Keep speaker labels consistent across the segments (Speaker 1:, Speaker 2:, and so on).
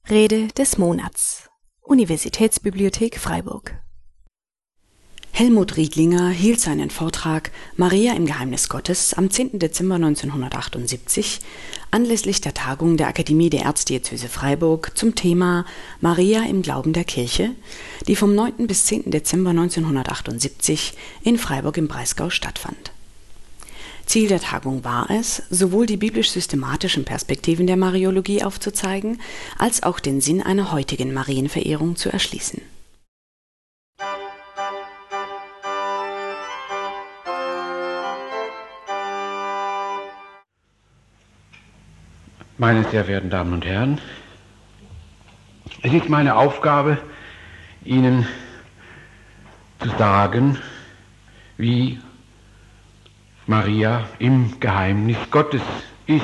Speaker 1: Rede des Monats. Universitätsbibliothek Freiburg. Helmut Riedlinger hielt seinen Vortrag Maria im Geheimnis Gottes am 10. Dezember 1978 anlässlich der Tagung der Akademie der Erzdiözese Freiburg zum Thema Maria im Glauben der Kirche, die vom 9. bis 10. Dezember 1978 in Freiburg im Breisgau stattfand. Ziel der Tagung war es, sowohl die biblisch-systematischen Perspektiven der Mariologie aufzuzeigen, als auch den Sinn einer heutigen Marienverehrung zu erschließen.
Speaker 2: Meine sehr verehrten Damen und Herren, es ist meine Aufgabe, Ihnen zu sagen, wie Maria im Geheimnis Gottes ist.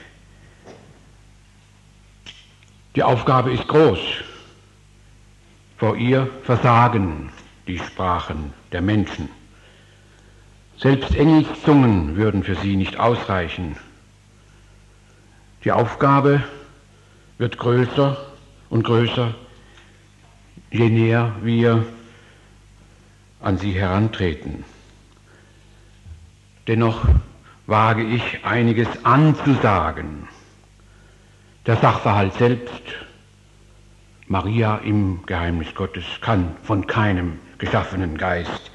Speaker 2: Die Aufgabe ist groß. Vor ihr versagen die Sprachen der Menschen. Selbst Engelszungen würden für sie nicht ausreichen. Die Aufgabe wird größer und größer, je näher wir an sie herantreten. Dennoch wage ich einiges anzusagen. Der Sachverhalt selbst, Maria im Geheimnis Gottes, kann von keinem geschaffenen Geist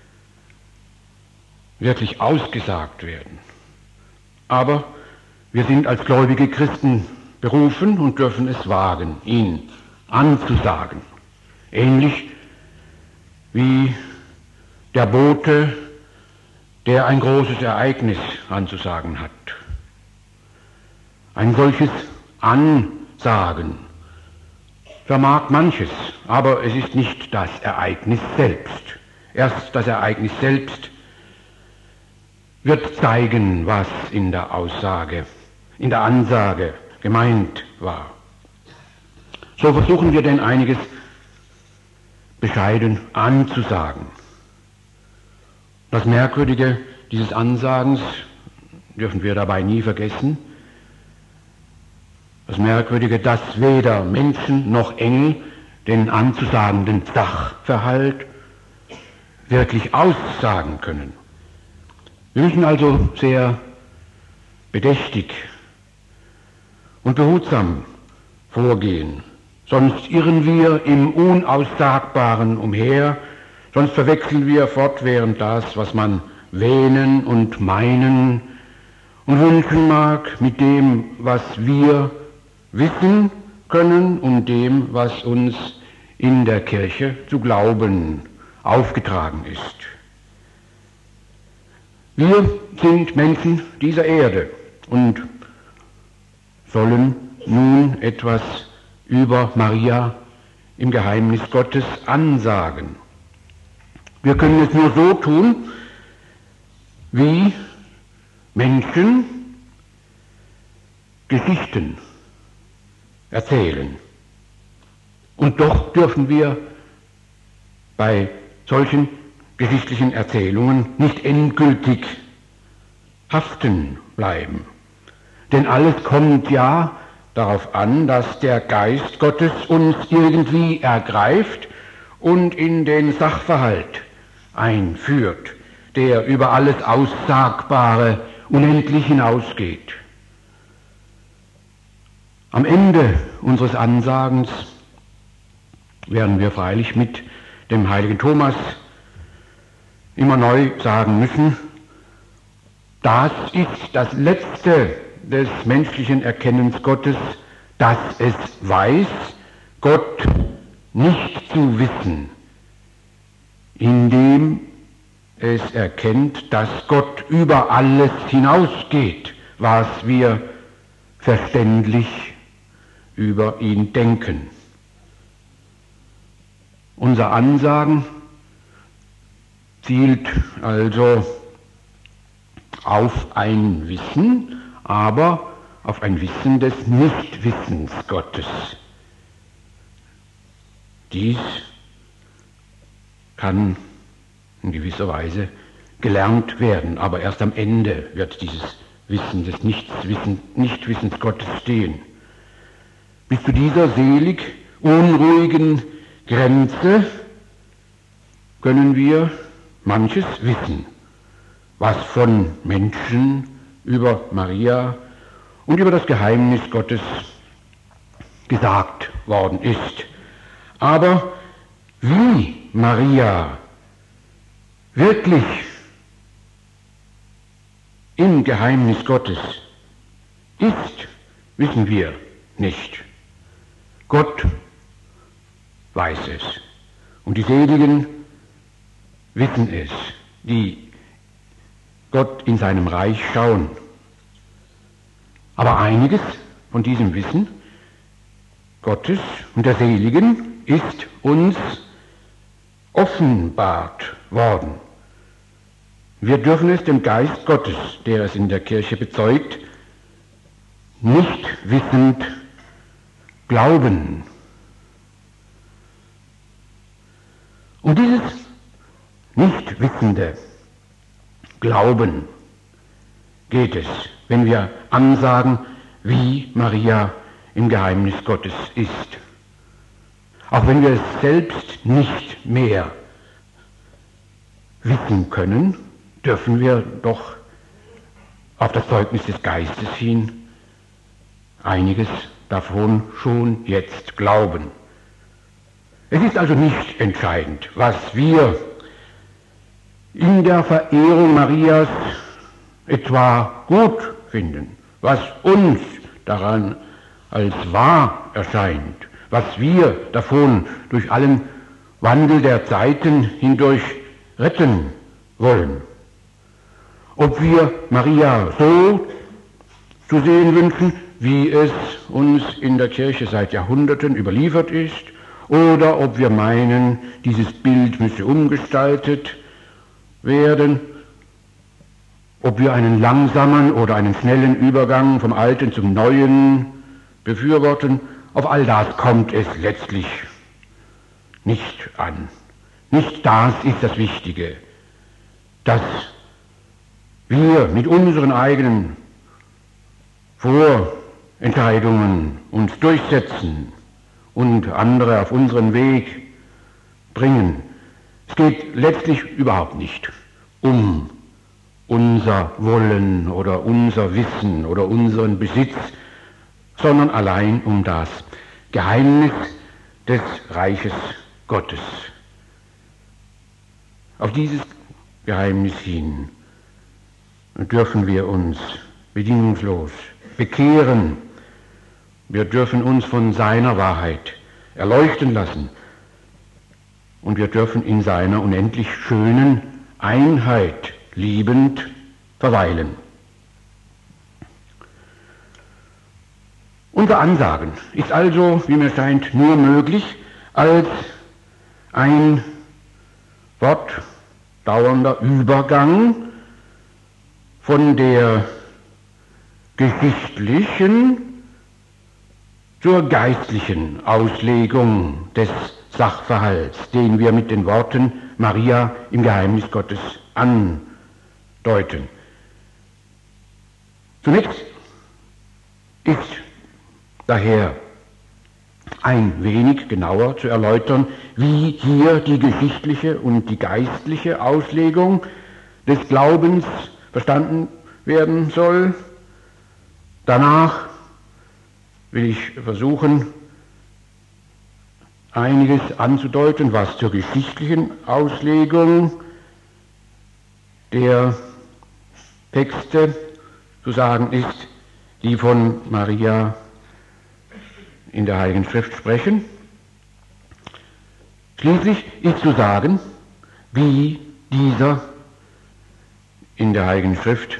Speaker 2: wirklich ausgesagt werden. Aber wir sind als gläubige Christen berufen und dürfen es wagen, ihn anzusagen. Ähnlich wie der Bote, der ein großes Ereignis anzusagen hat. Ein solches Ansagen vermag manches, aber es ist nicht das Ereignis selbst. Erst das Ereignis selbst wird zeigen, was in der Aussage, in der Ansage gemeint war. So versuchen wir denn einiges bescheiden anzusagen. Das Merkwürdige dieses Ansagens dürfen wir dabei nie vergessen. Das Merkwürdige, dass weder Menschen noch Engel den anzusagenden Sachverhalt wirklich aussagen können. Wir müssen also sehr bedächtig und behutsam vorgehen, sonst irren wir im Unaussagbaren umher. Sonst verwechseln wir fortwährend das, was man wähnen und meinen und wünschen mag, mit dem, was wir wissen können und dem, was uns in der Kirche zu glauben aufgetragen ist. Wir sind Menschen dieser Erde und sollen nun etwas über Maria im Geheimnis Gottes ansagen. Wir können es nur so tun, wie Menschen Geschichten erzählen. Und doch dürfen wir bei solchen geschichtlichen Erzählungen nicht endgültig haften bleiben. Denn alles kommt ja darauf an, dass der Geist Gottes uns irgendwie ergreift und in den Sachverhalt einführt, der über alles Aussagbare unendlich hinausgeht. Am Ende unseres Ansagens werden wir freilich mit dem heiligen Thomas immer neu sagen müssen, das ist das Letzte des menschlichen Erkennens Gottes, dass es weiß, Gott nicht zu wissen, indem es erkennt, dass Gott über alles hinausgeht, was wir verständlich über ihn denken. Unser Ansagen zielt also auf ein Wissen, aber auf ein Wissen des Nichtwissens Gottes. Dies kann in gewisser Weise gelernt werden, aber erst am Ende wird dieses Wissen des Nichtwissens Gottes stehen. bis zu dieser selig unruhigen Grenze können wir manches wissen, was von Menschen über Maria und über das Geheimnis Gottes gesagt worden ist. Aber wie Maria wirklich im Geheimnis Gottes ist, wissen wir nicht. Gott weiß es. Und die Seligen wissen es, die Gott in seinem Reich schauen. Aber einiges von diesem Wissen Gottes und der Seligen ist uns offenbart worden. Wir dürfen es dem Geist Gottes, der es in der Kirche bezeugt, nicht wissend glauben. Um dieses nicht wissende Glauben geht es, wenn wir ansagen, wie Maria im Geheimnis Gottes ist. Auch wenn wir es selbst nicht mehr wissen können, dürfen wir doch auf das Zeugnis des Geistes hin einiges davon schon jetzt glauben. Es ist also nicht entscheidend, was wir in der Verehrung Marias etwa gut finden, was uns daran als wahr erscheint, was wir davon durch allen Wandel der Zeiten hindurch retten wollen. Ob wir Maria so zu sehen wünschen, wie es uns in der Kirche seit Jahrhunderten überliefert ist, oder ob wir meinen, dieses Bild müsse umgestaltet werden, ob wir einen langsamen oder einen schnellen Übergang vom Alten zum Neuen befürworten, auf all das kommt es letztlich nicht an. Nicht das ist das Wichtige, dass wir mit unseren eigenen Vorentscheidungen uns durchsetzen und andere auf unseren Weg bringen. Es geht letztlich überhaupt nicht um unser Wollen oder unser Wissen oder unseren Besitz, sondern allein um das Geheimnis des Reiches Gottes. Auf dieses Geheimnis hin dürfen wir uns bedingungslos bekehren. Wir dürfen uns von seiner Wahrheit erleuchten lassen und wir dürfen in seiner unendlich schönen Einheit liebend verweilen. Unser Ansagen ist also, wie mir scheint, nur möglich als ein fortdauernder Übergang von der geschichtlichen zur geistlichen Auslegung des Sachverhalts, den wir mit den Worten Maria im Geheimnis Gottes andeuten. Zunächst ist daher ein wenig genauer zu erläutern, wie hier die geschichtliche und die geistliche Auslegung des Glaubens verstanden werden soll. Danach will ich versuchen, einiges anzudeuten, was zur geschichtlichen Auslegung der Texte zu sagen ist, die von Maria in der Heiligen Schrift sprechen. Schließlich ist zu sagen, wie dieser in der Heiligen Schrift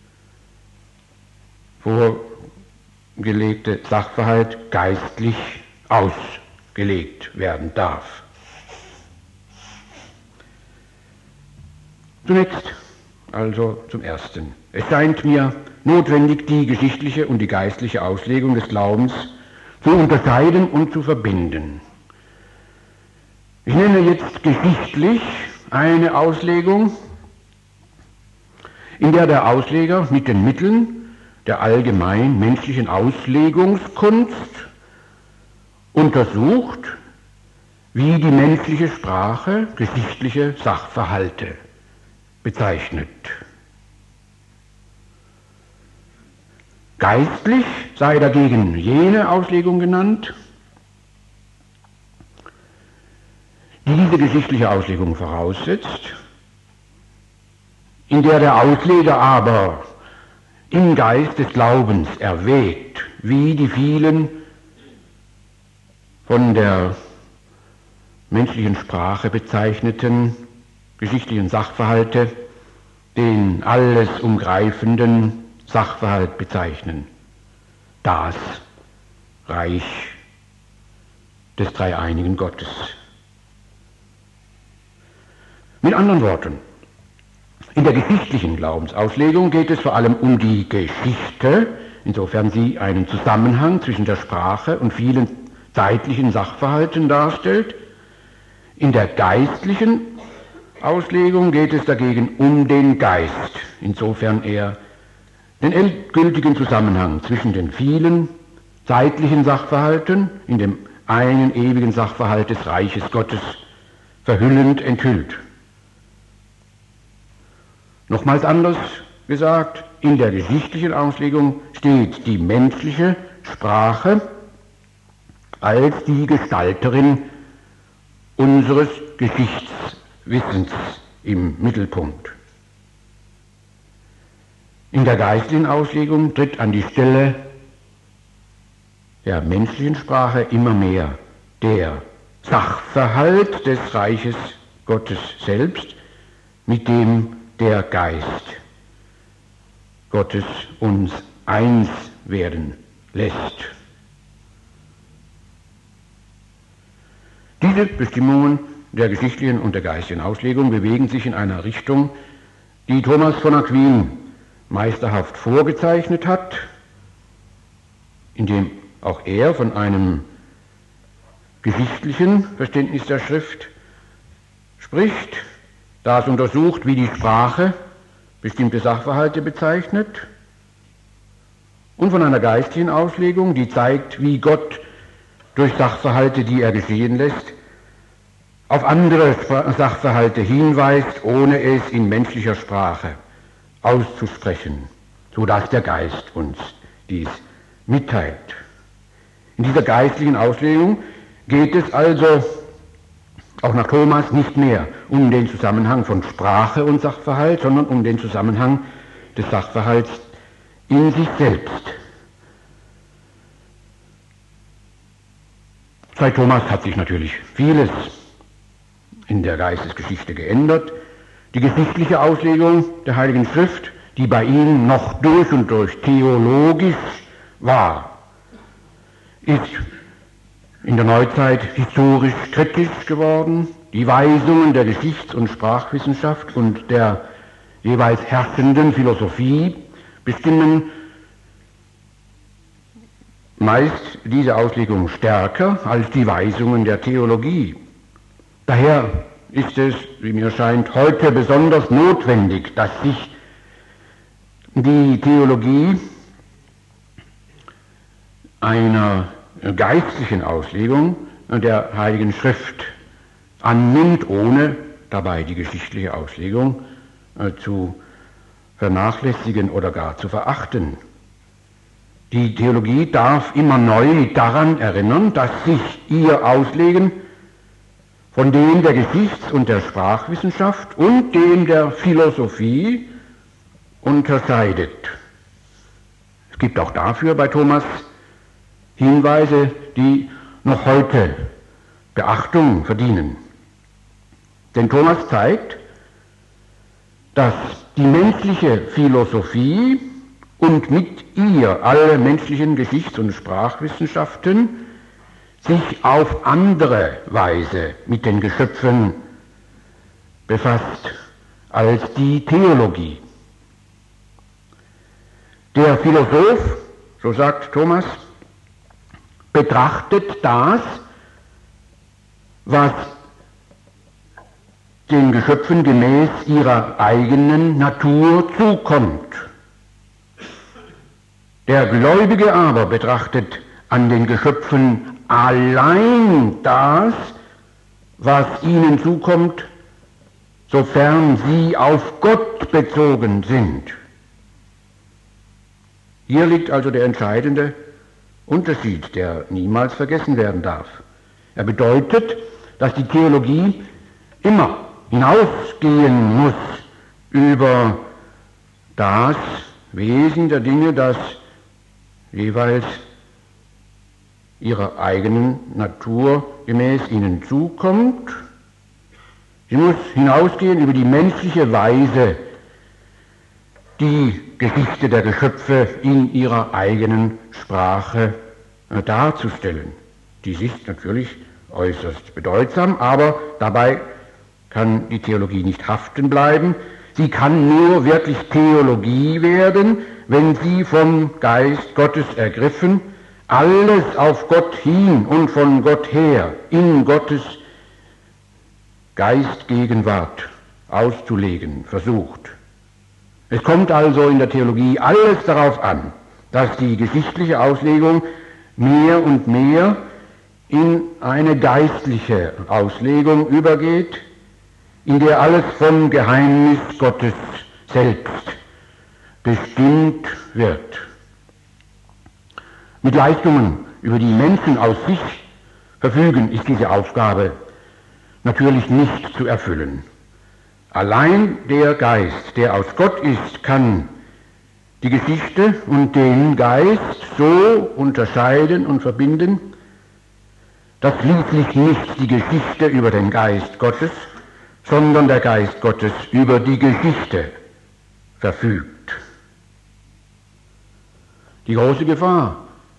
Speaker 2: vorgelegte Sachverhalt geistlich ausgelegt werden darf. Zunächst also zum Ersten. Es scheint mir notwendig, die geschichtliche und die geistliche Auslegung des Glaubens zu unterscheiden und zu verbinden. Ich nenne jetzt geschichtlich eine Auslegung, in der der Ausleger mit den Mitteln der allgemein menschlichen Auslegungskunst untersucht, wie die menschliche Sprache geschichtliche Sachverhalte bezeichnet. Geistlich sei dagegen jene Auslegung genannt, die diese geschichtliche Auslegung voraussetzt, in der Ausleger aber im Geist des Glaubens erwägt, wie die vielen von der menschlichen Sprache bezeichneten geschichtlichen Sachverhalte den alles umgreifenden Sachverhalt bezeichnen, das Reich des dreieinigen Gottes. Mit anderen Worten, in der geschichtlichen Glaubensauslegung geht es vor allem um die Geschichte, insofern sie einen Zusammenhang zwischen der Sprache und vielen zeitlichen Sachverhalten darstellt. In der geistlichen Auslegung geht es dagegen um den Geist, insofern er den endgültigen Zusammenhang zwischen den vielen zeitlichen Sachverhalten in dem einen ewigen Sachverhalt des Reiches Gottes verhüllend enthüllt. Nochmals anders gesagt, in der geschichtlichen Auslegung steht die menschliche Sprache als die Gestalterin unseres Geschichtswissens im Mittelpunkt. In der geistlichen Auslegung tritt an die Stelle der menschlichen Sprache immer mehr der Sachverhalt des Reiches Gottes selbst, mit dem der Geist Gottes uns eins werden lässt. Diese Bestimmungen der geschichtlichen und der geistigen Auslegung bewegen sich in einer Richtung, die Thomas von Aquin meisterhaft vorgezeichnet hat, indem auch er von einem geschichtlichen Verständnis der Schrift spricht, das untersucht, wie die Sprache bestimmte Sachverhalte bezeichnet, und von einer geistlichen Auslegung, die zeigt, wie Gott durch Sachverhalte, die er geschehen lässt, auf andere Sachverhalte hinweist, ohne es in menschlicher Sprache auszusprechen, sodass der Geist uns dies mitteilt. In dieser geistlichen Auslegung geht es also auch nach Thomas nicht mehr um den Zusammenhang von Sprache und Sachverhalt, sondern um den Zusammenhang des Sachverhalts in sich selbst. Seit Thomas hat sich natürlich vieles in der Geistesgeschichte geändert. Die geschichtliche Auslegung der Heiligen Schrift, die bei ihm noch durch und durch theologisch war, ist in der Neuzeit historisch kritisch geworden. Die Weisungen der Geschichts- und Sprachwissenschaft und der jeweils herrschenden Philosophie bestimmen meist diese Auslegung stärker als die Weisungen der Theologie. Daher ist es, wie mir scheint, heute besonders notwendig, dass sich die Theologie einer geistlichen Auslegung der Heiligen Schrift annimmt, ohne dabei die geschichtliche Auslegung zu vernachlässigen oder gar zu verachten. Die Theologie darf immer neu daran erinnern, dass sich ihr Auslegen von dem der Geschichts- und der Sprachwissenschaft und dem der Philosophie unterscheidet. Es gibt auch dafür bei Thomas Hinweise, die noch heute Beachtung verdienen. Denn Thomas zeigt, dass die menschliche Philosophie und mit ihr alle menschlichen Geschichts- und Sprachwissenschaften sich auf andere Weise mit den Geschöpfen befasst als die Theologie. Der Philosoph, so sagt Thomas, betrachtet das, was den Geschöpfen gemäß ihrer eigenen Natur zukommt. Der Gläubige aber betrachtet an den Geschöpfen allein das, was ihnen zukommt, sofern sie auf Gott bezogen sind. Hier liegt also der entscheidende Unterschied, der niemals vergessen werden darf. Er bedeutet, dass die Theologie immer hinausgehen muss über das Wesen der Dinge, das jeweils ihrer eigenen Natur gemäß ihnen zukommt. Sie muss hinausgehen über die menschliche Weise, die Geschichte der Geschöpfe in ihrer eigenen Sprache darzustellen. Dies ist natürlich äußerst bedeutsam, aber dabei kann die Theologie nicht haften bleiben. Sie kann nur wirklich Theologie werden, wenn sie vom Geist Gottes ergriffen, alles auf Gott hin und von Gott her in Gottes Geistgegenwart auszulegen versucht. Es kommt also in der Theologie alles darauf an, dass die geschichtliche Auslegung mehr und mehr in eine geistliche Auslegung übergeht, in der alles vom Geheimnis Gottes selbst bestimmt wird. Mit Leistungen, über die Menschen aus sich verfügen, ist diese Aufgabe natürlich nicht zu erfüllen. Allein der Geist, der aus Gott ist, kann die Geschichte und den Geist so unterscheiden und verbinden, dass schließlich nicht die Geschichte über den Geist Gottes, sondern der Geist Gottes über die Geschichte verfügt. Die große Gefahr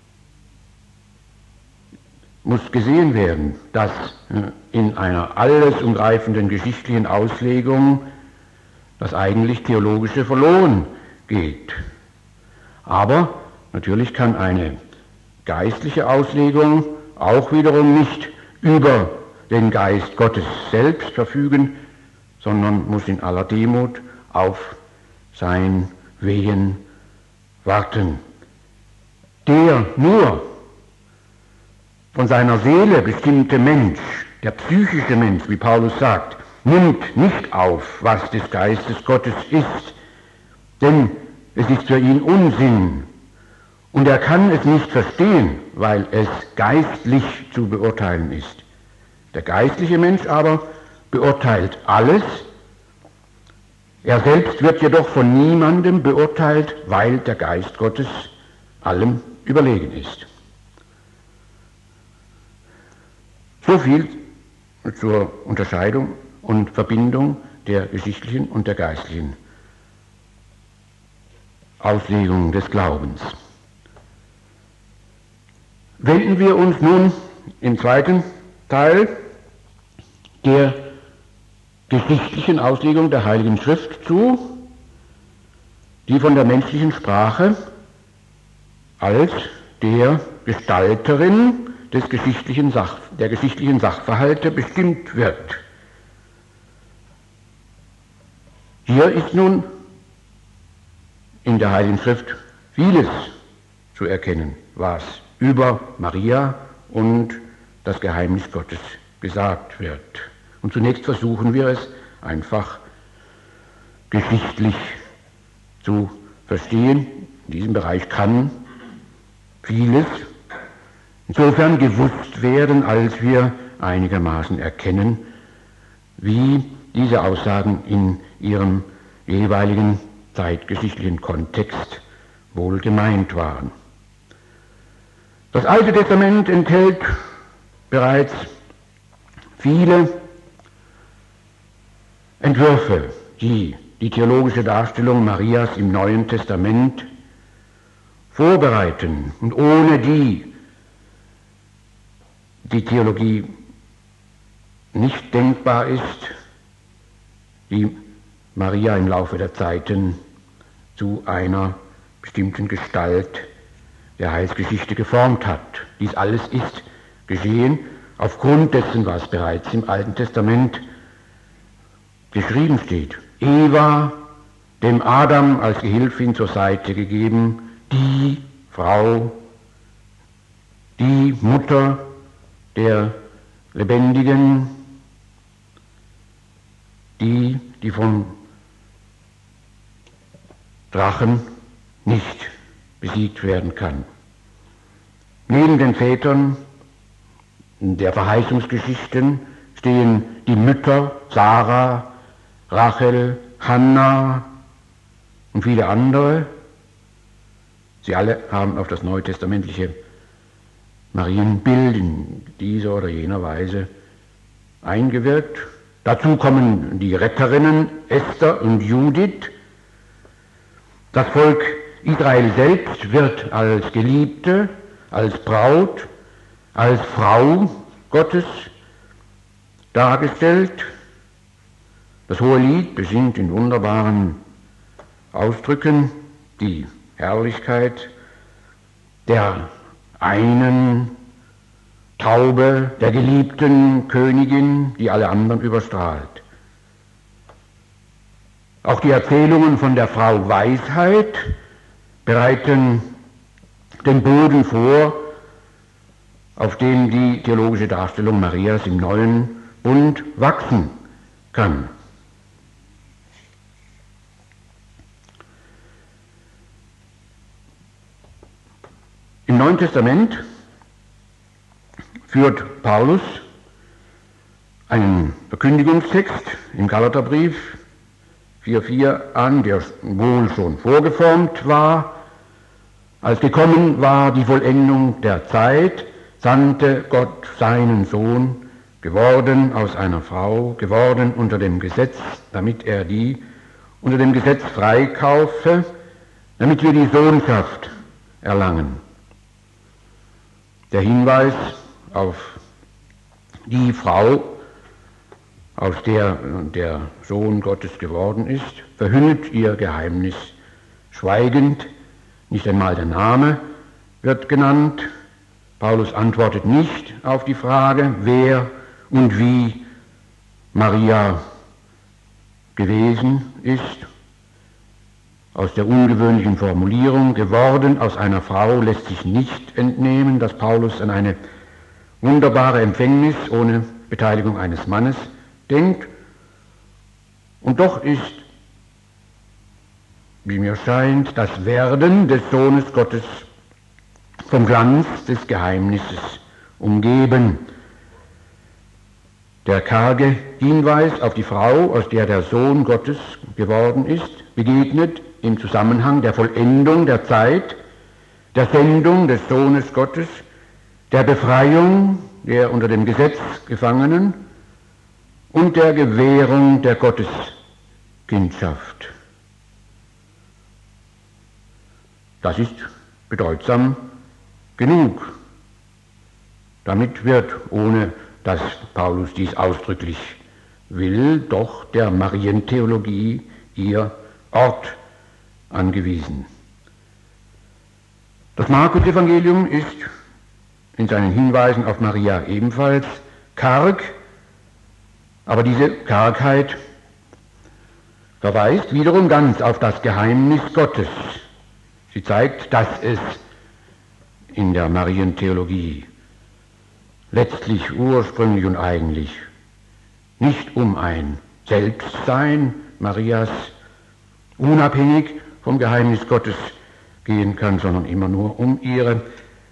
Speaker 2: muss gesehen werden, dass in einer alles umgreifenden geschichtlichen Auslegung das eigentlich Theologische verloren geht. Aber natürlich kann eine geistliche Auslegung auch wiederum nicht über den Geist Gottes selbst verfügen, sondern muss in aller Demut auf sein Wehen warten. Der nur von seiner Seele bestimmte Mensch, der psychische Mensch, wie Paulus sagt, nimmt nicht auf, was des Geistes Gottes ist, denn es ist für ihn Unsinn und er kann es nicht verstehen, weil es geistlich zu beurteilen ist. Der geistliche Mensch aber beurteilt alles, er selbst wird jedoch von niemandem beurteilt, weil der Geist Gottes allem überlegen ist. So viel zur Unterscheidung und Verbindung der geschichtlichen und der geistlichen Auslegung des Glaubens. Wenden wir uns nun im zweiten Teil der geschichtlichen Auslegung der Heiligen Schrift zu, die von der menschlichen Sprache als der Gestalterin der geschichtlichen Sachverhalte bestimmt wird. Hier ist nun in der Heiligen Schrift vieles zu erkennen, was über Maria und das Geheimnis Gottes gesagt wird. Und zunächst versuchen wir es einfach geschichtlich zu verstehen. In diesem Bereich kann vieles insofern gewusst werden, als wir einigermaßen erkennen, wie diese Aussagen in ihrem jeweiligen zeitgeschichtlichen Kontext wohl gemeint waren. Das Alte Testament enthält bereits viele Entwürfe, die die theologische Darstellung Marias im Neuen Testament vorbereiten und ohne die Theologie nicht denkbar ist, die Maria im Laufe der Zeiten zu einer bestimmten Gestalt der Heilsgeschichte geformt hat. Dies alles ist geschehen aufgrund dessen, was bereits im Alten Testament geschrieben steht. Eva, dem Adam als Gehilfin zur Seite gegeben, die Frau, die Mutter der Lebendigen, die vom Drachen nicht besiegt werden kann. Neben den Vätern der Verheißungsgeschichten stehen die Mütter Sarah, Rachel, Hannah und viele andere. Sie alle haben auf das neutestamentliche Marienbild in dieser oder jener Weise eingewirkt. Dazu kommen die Retterinnen Esther und Judith. Das Volk Israel selbst wird als Geliebte, als Braut, als Frau Gottes dargestellt. Das Hohelied besingt in wunderbaren Ausdrücken die Herrlichkeit der einen Taube, der geliebten Königin, die alle anderen überstrahlt. Auch die Erzählungen von der Frau Weisheit bereiten den Boden vor, auf dem die theologische Darstellung Marias im Neuen Bund wachsen kann. Im Neuen Testament führt Paulus einen Verkündigungstext im Galaterbrief 4,4 an, der wohl schon vorgeformt war. Als gekommen war die Vollendung der Zeit, sandte Gott seinen Sohn, geworden aus einer Frau, geworden unter dem Gesetz, damit er die unter dem Gesetz freikaufe, damit wir die Sohnschaft erlangen. Der Hinweis auf die Frau, aus der der Sohn Gottes geworden ist, verhüllt ihr Geheimnis schweigend. Nicht einmal der Name wird genannt. Paulus antwortet nicht auf die Frage, wer und wie Maria gewesen ist. Aus der ungewöhnlichen Formulierung geworden aus einer Frau lässt sich nicht entnehmen, dass Paulus an eine wunderbare Empfängnis ohne Beteiligung eines Mannes denkt. Und doch ist, wie mir scheint, das Werden des Sohnes Gottes vom Glanz des Geheimnisses umgeben. Der karge Hinweis auf die Frau, aus der der Sohn Gottes geworden ist, begegnet im Zusammenhang der Vollendung der Zeit, der Sendung des Sohnes Gottes, der Befreiung der unter dem Gesetz Gefangenen und der Gewährung der Gotteskindschaft. Das ist bedeutsam genug. Damit wird, ohne dass Paulus dies ausdrücklich will, doch der Marientheologie ihr Ort angewiesen. Das Markus-Evangelium ist in seinen Hinweisen auf Maria ebenfalls karg, aber diese Kargheit verweist wiederum ganz auf das Geheimnis Gottes. Sie zeigt, dass es in der Marientheologie letztlich, ursprünglich und eigentlich nicht um ein Selbstsein Marias unabhängig vom Geheimnis Gottes gehen kann, sondern immer nur um ihre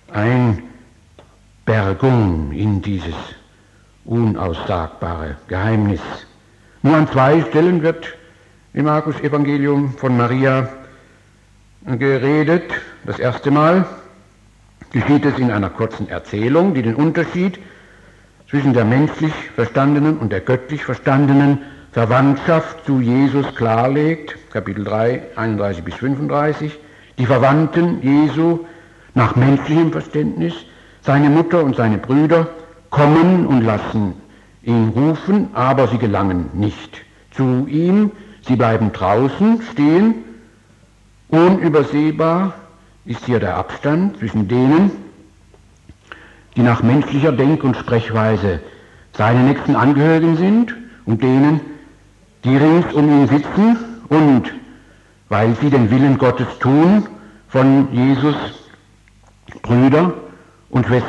Speaker 2: Einbergung in dieses unaussagbare Geheimnis. Nur an 2 Stellen wird im Markus-Evangelium von Maria geredet. Das erste Mal geschieht es in einer kurzen Erzählung, die den Unterschied zwischen der menschlich verstandenen und der göttlich verstandenen Verwandtschaft zu Jesus klarlegt, Kapitel 3, 31 bis 35. Die Verwandten Jesu nach menschlichem Verständnis, seine Mutter und seine Brüder, kommen und lassen ihn rufen, aber sie gelangen nicht zu ihm. Sie bleiben draußen stehen. Unübersehbar ist hier der Abstand zwischen denen, die nach menschlicher Denk- und Sprechweise seine nächsten Angehörigen sind, und denen, die rings um ihn sitzen und, weil sie den Willen Gottes tun, von Jesus Brüder und Schwestern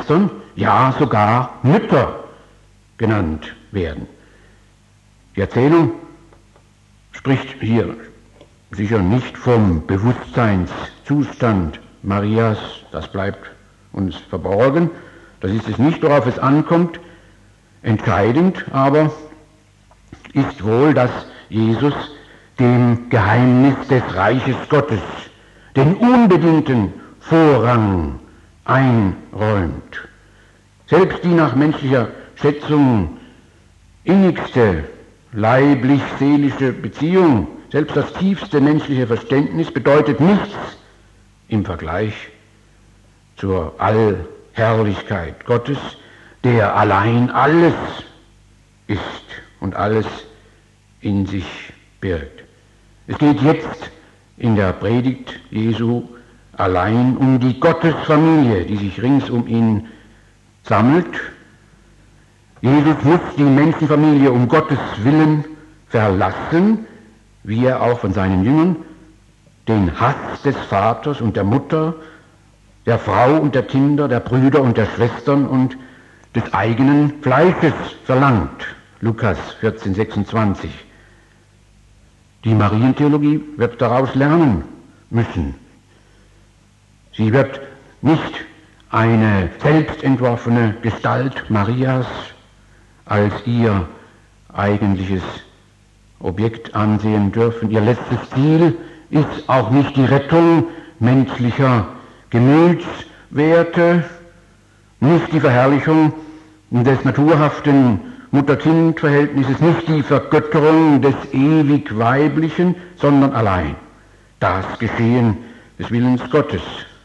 Speaker 2: ja sogar Mütter genannt werden. Die Erzählung spricht hier sicher nicht vom Bewusstseinszustand Marias, das bleibt uns verborgen, das ist es nicht, worauf es ankommt. Entscheidend aber ist wohl, dass Jesus dem Geheimnis des Reiches Gottes den unbedingten Vorrang einräumt. Selbst die nach menschlicher Schätzung innigste leiblich-seelische Beziehung, selbst das tiefste menschliche Verständnis bedeutet nichts im Vergleich zur Allherrlichkeit Gottes, der allein alles ist und alles in sich birgt. Es geht jetzt in der Predigt Jesu allein um die Gottesfamilie, die sich rings um ihn sammelt. Jesus muss die Menschenfamilie um Gottes Willen verlassen, wie er auch von seinen Jüngern den Hass des Vaters und der Mutter, der Frau und der Kinder, der Brüder und der Schwestern und des eigenen Fleisches verlangt. Lukas 14,26. Die Marientheologie wird daraus lernen müssen. Sie wird nicht eine selbstentworfene Gestalt Marias als ihr eigentliches Objekt ansehen dürfen. Ihr letztes Ziel ist auch nicht die Rettung menschlicher Gemütswerte, nicht die Verherrlichung des naturhaften Mutter-Kind-Verhältnisses, nicht die Vergötterung des ewig Weiblichen, sondern allein das Geschehen des Willens Gottes.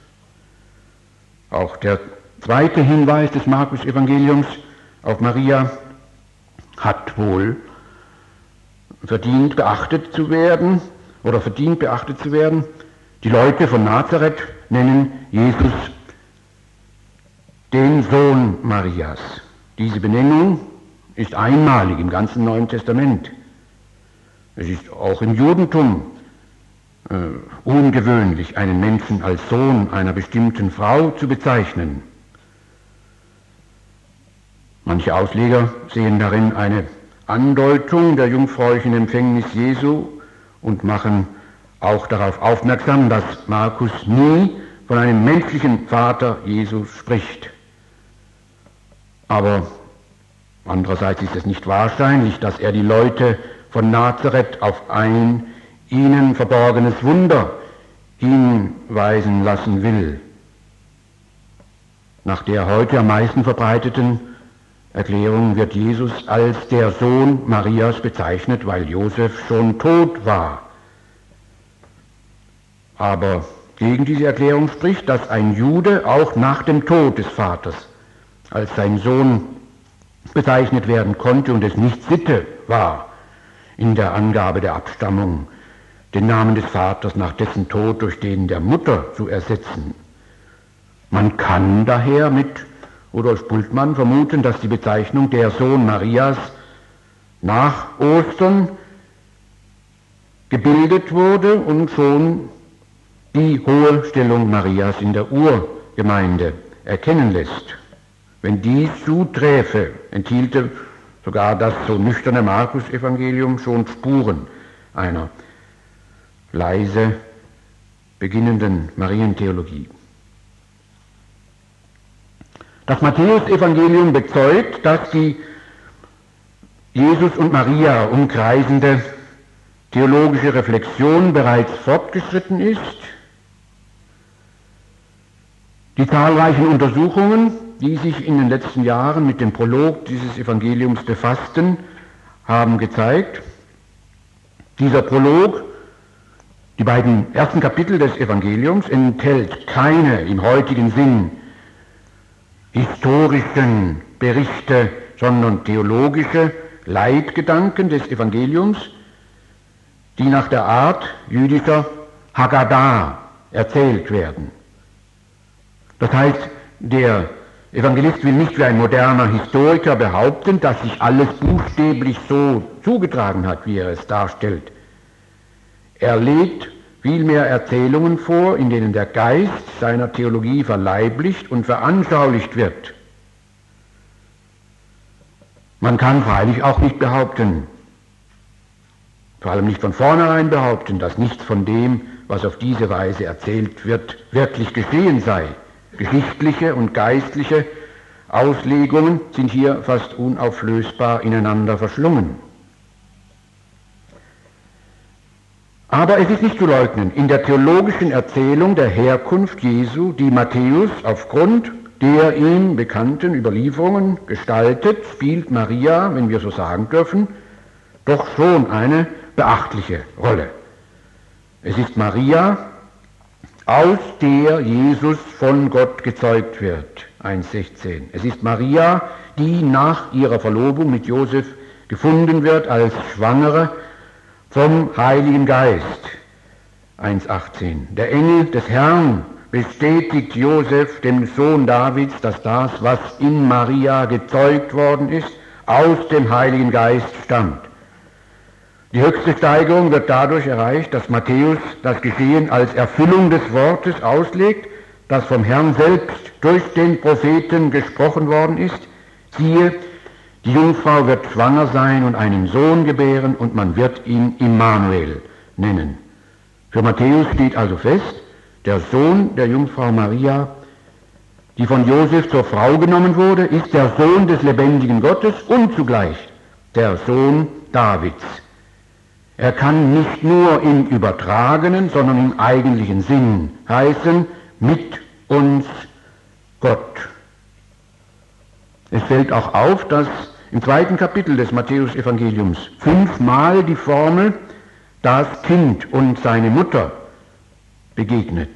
Speaker 2: Auch der zweite Hinweis des Markus-Evangeliums auf Maria hat wohl verdient beachtet zu werden. Die Leute von Nazareth nennen Jesus den Sohn Marias. Diese Benennung ist einmalig im ganzen Neuen Testament. Es ist auch im Judentum ungewöhnlich, einen Menschen als Sohn einer bestimmten Frau zu bezeichnen. Manche Ausleger sehen darin eine Andeutung der jungfräulichen Empfängnis Jesu und machen auch darauf aufmerksam, dass Markus nie von einem menschlichen Vater Jesus spricht. Aber andererseits ist es nicht wahrscheinlich, dass er die Leute von Nazareth auf ein ihnen verborgenes Wunder hinweisen lassen will. Nach der heute am meisten verbreiteten Erklärung wird Jesus als der Sohn Marias bezeichnet, weil Josef schon tot war. Aber gegen diese Erklärung spricht, dass ein Jude auch nach dem Tod des Vaters als sein Sohn bezeichnet werden konnte und es nicht Sitte war, in der Angabe der Abstammung den Namen des Vaters nach dessen Tod durch den der Mutter zu ersetzen. Man kann daher mit Rudolf Bultmann vermuten, dass die Bezeichnung der Sohn Marias nach Ostern gebildet wurde und schon die hohe Stellung Marias in der Urgemeinde erkennen lässt. Wenn dies zuträfe, enthielte sogar das so nüchterne Markus-Evangelium schon Spuren einer leise beginnenden Marientheologie. Das Matthäus-Evangelium bezeugt, dass die Jesus und Maria umkreisende theologische Reflexion bereits fortgeschritten ist. Die zahlreichen Untersuchungen, die sich in den letzten Jahren mit dem Prolog dieses Evangeliums befassten, haben gezeigt, dieser Prolog, die beiden ersten Kapitel des Evangeliums, enthält keine im heutigen Sinn historischen Berichte, sondern theologische Leitgedanken des Evangeliums, die nach der Art jüdischer Haggadah erzählt werden. Das heißt, der Evangelist will nicht wie ein moderner Historiker behaupten, dass sich alles buchstäblich so zugetragen hat, wie er es darstellt. Er legt vielmehr Erzählungen vor, in denen der Geist seiner Theologie verleiblicht und veranschaulicht wird. Man kann freilich auch nicht behaupten, vor allem nicht von vornherein behaupten, dass nichts von dem, was auf diese Weise erzählt wird, wirklich geschehen sei. Geschichtliche und geistliche Auslegungen sind hier fast unauflösbar ineinander verschlungen. Aber es ist nicht zu leugnen, in der theologischen Erzählung der Herkunft Jesu, die Matthäus aufgrund der ihm bekannten Überlieferungen gestaltet, spielt Maria, wenn wir so sagen dürfen, doch schon eine beachtliche Rolle. Es ist Maria, aus der Jesus von Gott gezeugt wird, 1,16. Es ist Maria, die nach ihrer Verlobung mit Josef gefunden wird als Schwangere vom Heiligen Geist, 1,18. Der Engel des Herrn bestätigt Josef, dem Sohn Davids, dass das, was in Maria gezeugt worden ist, aus dem Heiligen Geist stammt. Die höchste Steigerung wird dadurch erreicht, dass Matthäus das Geschehen als Erfüllung des Wortes auslegt, das vom Herrn selbst durch den Propheten gesprochen worden ist. Siehe, die Jungfrau wird schwanger sein und einen Sohn gebären und man wird ihn Immanuel nennen. Für Matthäus steht also fest, der Sohn der Jungfrau Maria, die von Josef zur Frau genommen wurde, ist der Sohn des lebendigen Gottes und zugleich der Sohn Davids. Er kann nicht nur im übertragenen, sondern im eigentlichen Sinn heißen, mit uns Gott. Es fällt auch auf, dass im 2. Kapitel des Matthäus-Evangeliums 5-mal die Formel das Kind und seine Mutter begegnet.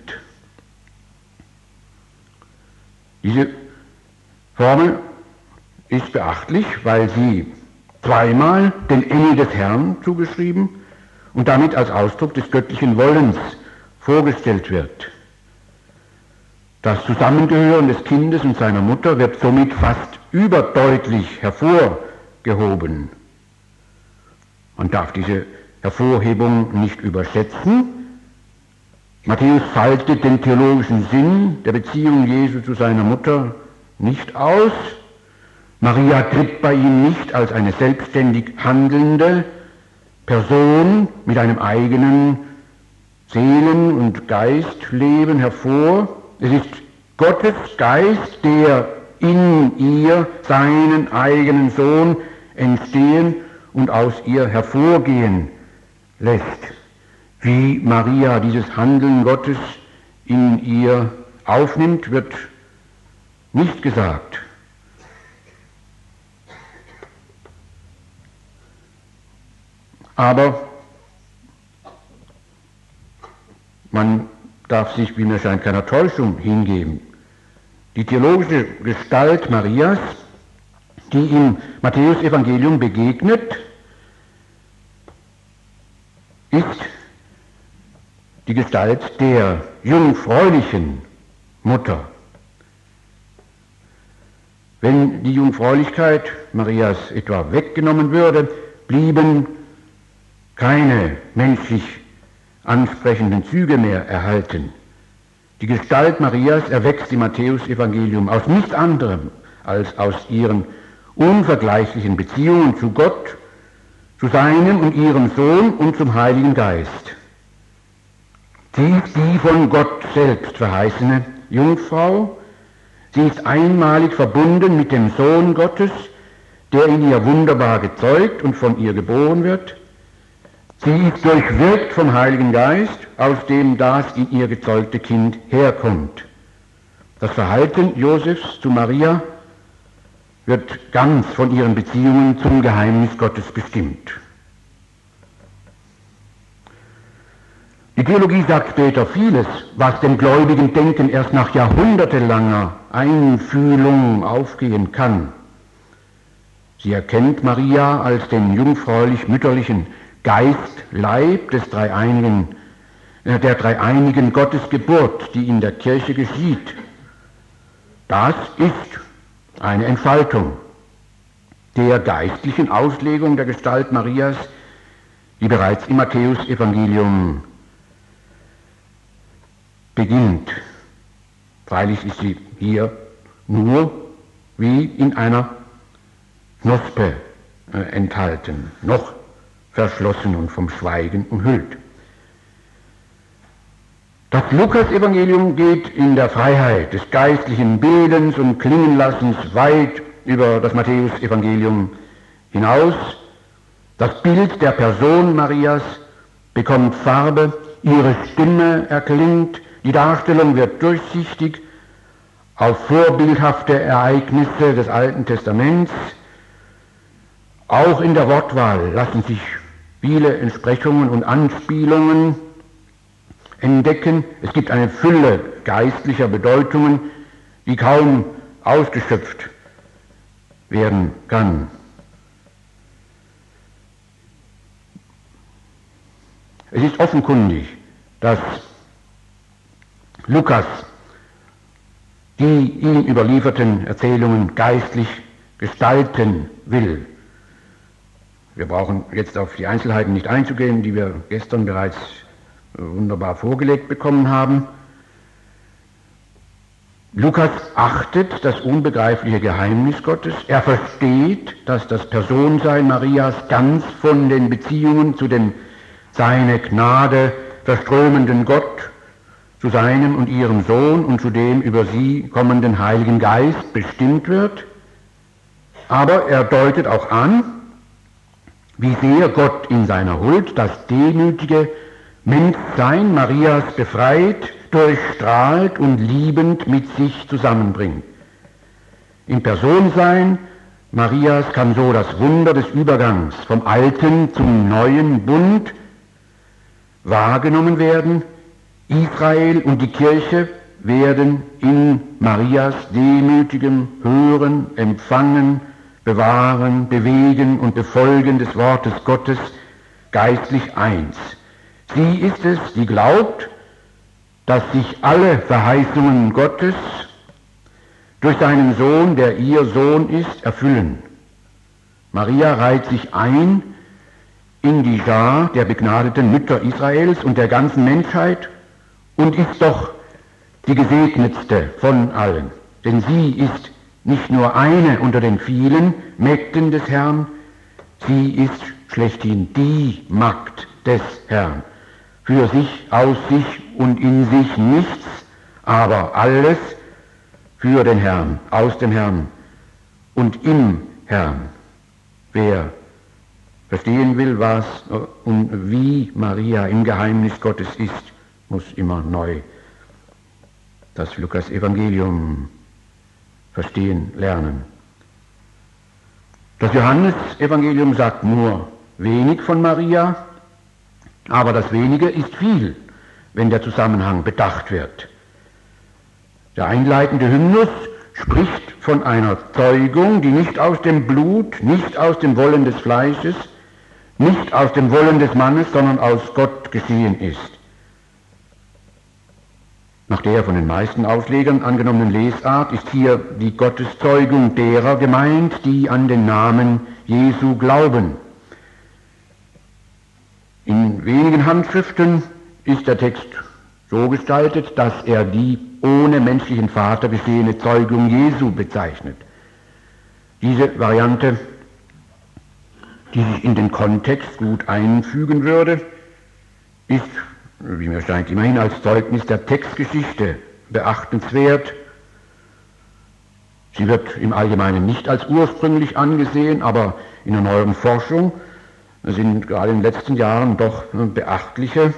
Speaker 2: Diese Formel ist beachtlich, weil sie zweimal den Engel des Herrn zugeschrieben und damit als Ausdruck des göttlichen Wollens vorgestellt wird. Das Zusammengehören des Kindes und seiner Mutter wird somit fast überdeutlich hervorgehoben. Man darf diese Hervorhebung nicht überschätzen. Matthäus faltet den theologischen Sinn der Beziehung Jesu zu seiner Mutter nicht aus. Maria tritt bei ihm nicht als eine selbstständig handelnde Person mit einem eigenen Seelen- und Geistleben hervor. Es ist Gottes Geist, der in ihr seinen eigenen Sohn entstehen und aus ihr hervorgehen lässt. Wie Maria dieses Handeln Gottes in ihr aufnimmt, wird nicht gesagt. Aber man darf sich, wie mir scheint, keiner Täuschung hingeben. Die theologische Gestalt Marias, die im Matthäus-Evangelium begegnet, ist die Gestalt der jungfräulichen Mutter. Wenn die Jungfräulichkeit Marias etwa weggenommen würde, blieben keine menschlich ansprechenden Züge mehr erhalten. Die Gestalt Marias erwächst im Matthäus-Evangelium aus nichts anderem als aus ihren unvergleichlichen Beziehungen zu Gott, zu seinem und ihrem Sohn und zum Heiligen Geist. Sie ist die von Gott selbst verheißene Jungfrau. Sie ist einmalig verbunden mit dem Sohn Gottes, der in ihr wunderbar gezeugt und von ihr geboren wird. Sie ist durchwirkt vom Heiligen Geist, aus dem das in ihr gezeugte Kind herkommt. Das Verhalten Josefs zu Maria wird ganz von ihren Beziehungen zum Geheimnis Gottes bestimmt. Die Theologie sagt später vieles, was dem gläubigen Denken erst nach jahrhundertelanger Einfühlung aufgehen kann. Sie erkennt Maria als den jungfräulich-mütterlichen Geistleib der dreieinigen Gottesgeburt, die in der Kirche geschieht. Das ist eine Entfaltung der geistlichen Auslegung der Gestalt Marias, die bereits im Matthäus-Evangelium beginnt. Freilich ist sie hier nur wie in einer Knospe enthalten, noch verschlossen und vom Schweigen umhüllt. Das Lukas-Evangelium geht in der Freiheit des geistlichen Bildens und Klingenlassens weit über das Matthäus-Evangelium hinaus. Das Bild der Person Marias bekommt Farbe, ihre Stimme erklingt, die Darstellung wird durchsichtig auf vorbildhafte Ereignisse des Alten Testaments. Auch in der Wortwahl lassen sich viele Entsprechungen und Anspielungen entdecken. Es gibt eine Fülle geistlicher Bedeutungen, die kaum ausgeschöpft werden kann. Es ist offenkundig, dass Lukas die ihm überlieferten Erzählungen geistlich gestalten will. Wir brauchen jetzt auf die Einzelheiten nicht einzugehen, die wir gestern bereits wunderbar vorgelegt bekommen haben. Lukas achtet das unbegreifliche Geheimnis Gottes. Er versteht, dass das Personsein Marias ganz von den Beziehungen zu dem seine Gnade verströmenden Gott, zu seinem und ihrem Sohn und zu dem über sie kommenden Heiligen Geist bestimmt wird. Aber er deutet auch an, wie sehr Gott in seiner Huld das demütige Menschsein Marias befreit, durchstrahlt und liebend mit sich zusammenbringt. Im Personsein Marias kann so das Wunder des Übergangs vom alten zum neuen Bund wahrgenommen werden. Israel und die Kirche werden in Marias demütigem Hören, Empfangen, Bewahren, Bewegen und Befolgen des Wortes Gottes geistlich eins. Sie ist es, die glaubt, dass sich alle Verheißungen Gottes durch seinen Sohn, der ihr Sohn ist, erfüllen. Maria reiht sich ein in die Schar der begnadeten Mütter Israels und der ganzen Menschheit und ist doch die gesegnetste von allen, denn sie ist nicht nur eine unter den vielen Mägden des Herrn, sie ist schlechthin die Magd des Herrn. Für sich, aus sich und in sich nichts, aber alles für den Herrn, aus dem Herrn und im Herrn. Wer verstehen will, was und wie Maria im Geheimnis Gottes ist, muss immer neu das Lukas-Evangelium verstehen lernen. Das Johannes-Evangelium sagt nur wenig von Maria, aber das Wenige ist viel, wenn der Zusammenhang bedacht wird. Der einleitende Hymnus spricht von einer Zeugung, die nicht aus dem Blut, nicht aus dem Wollen des Fleisches, nicht aus dem Wollen des Mannes, sondern aus Gott geschehen ist. Nach der von den meisten Auslegern angenommenen Lesart ist hier die Gotteszeugung derer gemeint, die an den Namen Jesu glauben. In wenigen Handschriften ist der Text so gestaltet, dass er die ohne menschlichen Vater geschehene Zeugung Jesu bezeichnet. Diese Variante, die sich in den Kontext gut einfügen würde, ist, wie mir scheint, immerhin als Zeugnis der Textgeschichte beachtenswert. Sie wird im Allgemeinen nicht als ursprünglich angesehen, aber in der neueren Forschung sind gerade in den letzten Jahren doch beachtliche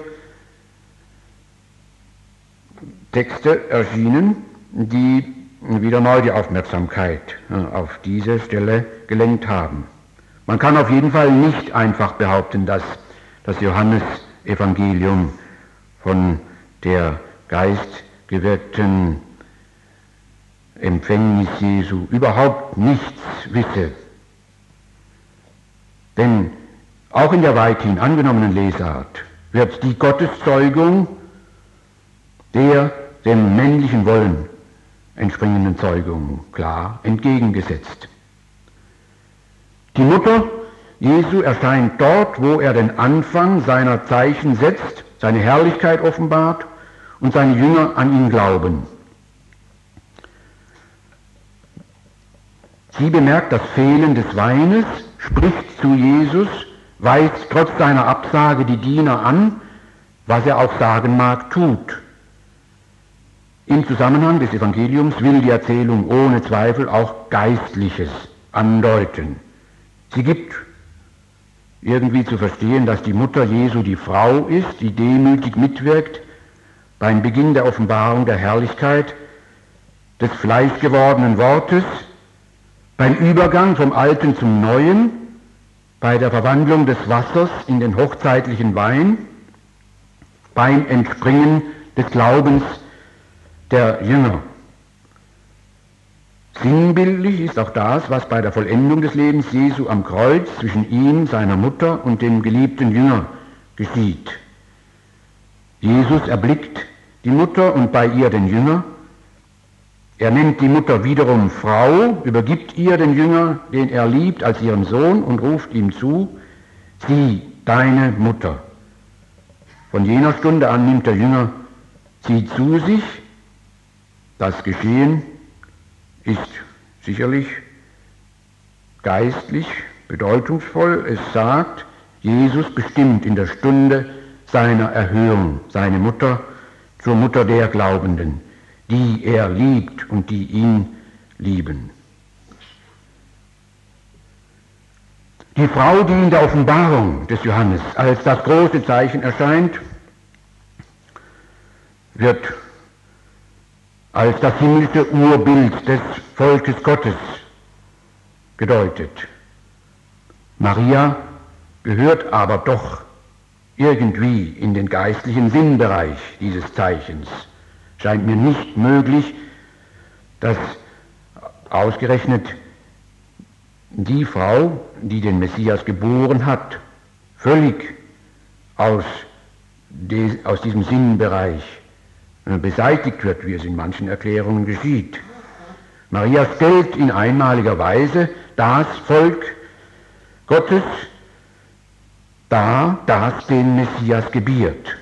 Speaker 2: Texte erschienen, die wieder neu die Aufmerksamkeit auf diese Stelle gelenkt haben. Man kann auf jeden Fall nicht einfach behaupten, dass das Johannesevangelium von der geistgewirkten Empfängnis Jesu überhaupt nichts wisse. Denn auch in der weithin angenommenen Lesart wird die Gotteszeugung der dem männlichen Wollen entspringenden Zeugung klar entgegengesetzt. Die Mutter Jesu erscheint dort, wo er den Anfang seiner Zeichen setzt, seine Herrlichkeit offenbart und seine Jünger an ihn glauben. Sie bemerkt das Fehlen des Weines, spricht zu Jesus, weist trotz seiner Absage die Diener an, was er auch sagen mag, tut. Im Zusammenhang des Evangeliums will die Erzählung ohne Zweifel auch Geistliches andeuten. Sie gibt irgendwie zu verstehen, dass die Mutter Jesu die Frau ist, die demütig mitwirkt beim Beginn der Offenbarung der Herrlichkeit des fleischgewordenen Wortes, beim Übergang vom Alten zum Neuen, bei der Verwandlung des Wassers in den hochzeitlichen Wein, beim Entspringen des Glaubens der Jünger. Sinnbildlich ist auch das, was bei der Vollendung des Lebens Jesu am Kreuz zwischen ihm, seiner Mutter und dem geliebten Jünger geschieht. Jesus erblickt die Mutter und bei ihr den Jünger. Er nennt die Mutter wiederum Frau, übergibt ihr den Jünger, den er liebt, als ihren Sohn und ruft ihm zu, sieh, deine Mutter. Von jener Stunde an nimmt der Jünger sie zu sich. Das Geschehen ist sicherlich geistlich bedeutungsvoll. Es sagt, Jesus bestimmt in der Stunde seiner Erhöhung seine Mutter zur Mutter der Glaubenden, die er liebt und die ihn lieben. Die Frau, die in der Offenbarung des Johannes als das große Zeichen erscheint, wird als das himmlische Urbild des Volkes Gottes gedeutet. Maria gehört aber doch irgendwie in den geistlichen Sinnbereich dieses Zeichens. Scheint mir nicht möglich, dass ausgerechnet die Frau, die den Messias geboren hat, völlig aus diesem Sinnbereich beseitigt wird, wie es in manchen Erklärungen geschieht. Maria stellt in einmaliger Weise das Volk Gottes dar, das den Messias gebiert.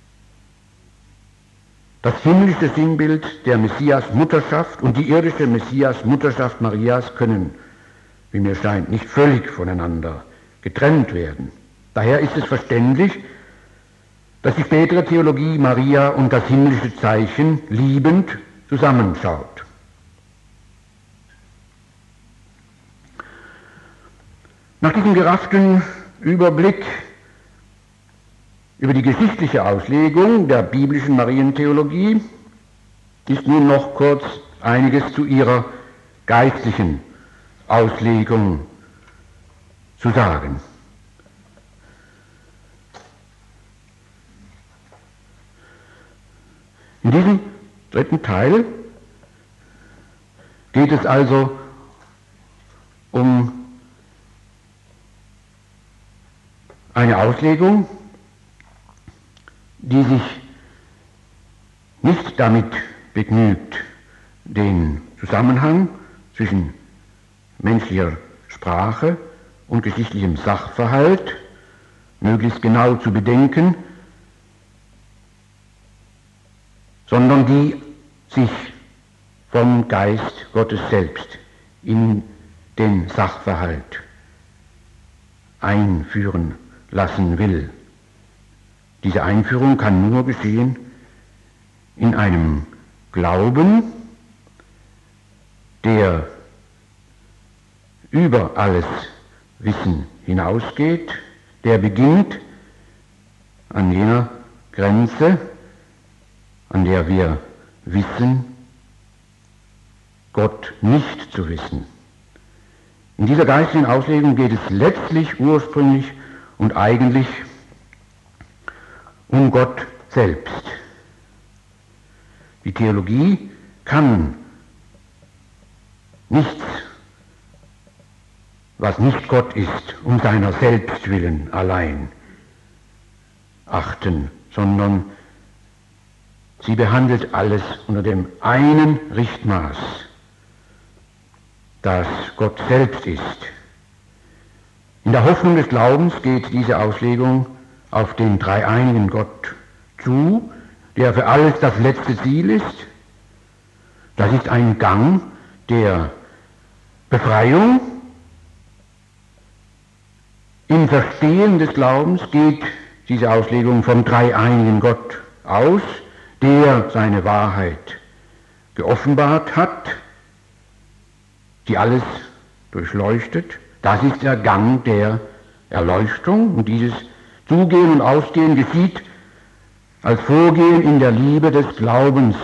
Speaker 2: Das himmlische Sinnbild der Messias-Mutterschaft und die irdische Messias-Mutterschaft Marias können, wie mir scheint, nicht völlig voneinander getrennt werden. Daher ist es verständlich, dass die spätere Theologie Maria und das himmlische Zeichen liebend zusammenschaut. Nach diesem gerafften Überblick über die geschichtliche Auslegung der biblischen Marientheologie ist nun noch kurz einiges zu ihrer geistlichen Auslegung zu sagen. In diesem dritten Teil geht es also um eine Auslegung, die sich nicht damit begnügt, den Zusammenhang zwischen menschlicher Sprache und geschichtlichem Sachverhalt möglichst genau zu bedenken, sondern die sich vom Geist Gottes selbst in den Sachverhalt einführen lassen will. Diese Einführung kann nur geschehen in einem Glauben, der über alles Wissen hinausgeht, der beginnt an jener Grenze, an der wir wissen, Gott nicht zu wissen. In dieser geistigen Auslegung geht es letztlich, ursprünglich und eigentlich um Gott selbst. Die Theologie kann nichts, was nicht Gott ist, um seiner selbst willen allein achten, sondern sie behandelt alles unter dem einen Richtmaß, das Gott selbst ist. In der Hoffnung des Glaubens geht diese Auslegung auf den dreieinigen Gott zu, der für alles das letzte Ziel ist. Das ist ein Gang, der Befreiung im Verstehen des Glaubens geht diese Auslegung vom dreieinigen Gott aus, der seine Wahrheit geoffenbart hat, die alles durchleuchtet. Das ist der Gang der Erleuchtung, und dieses Zugehen und Ausgehen geschieht als Vorgehen in der Liebe des Glaubens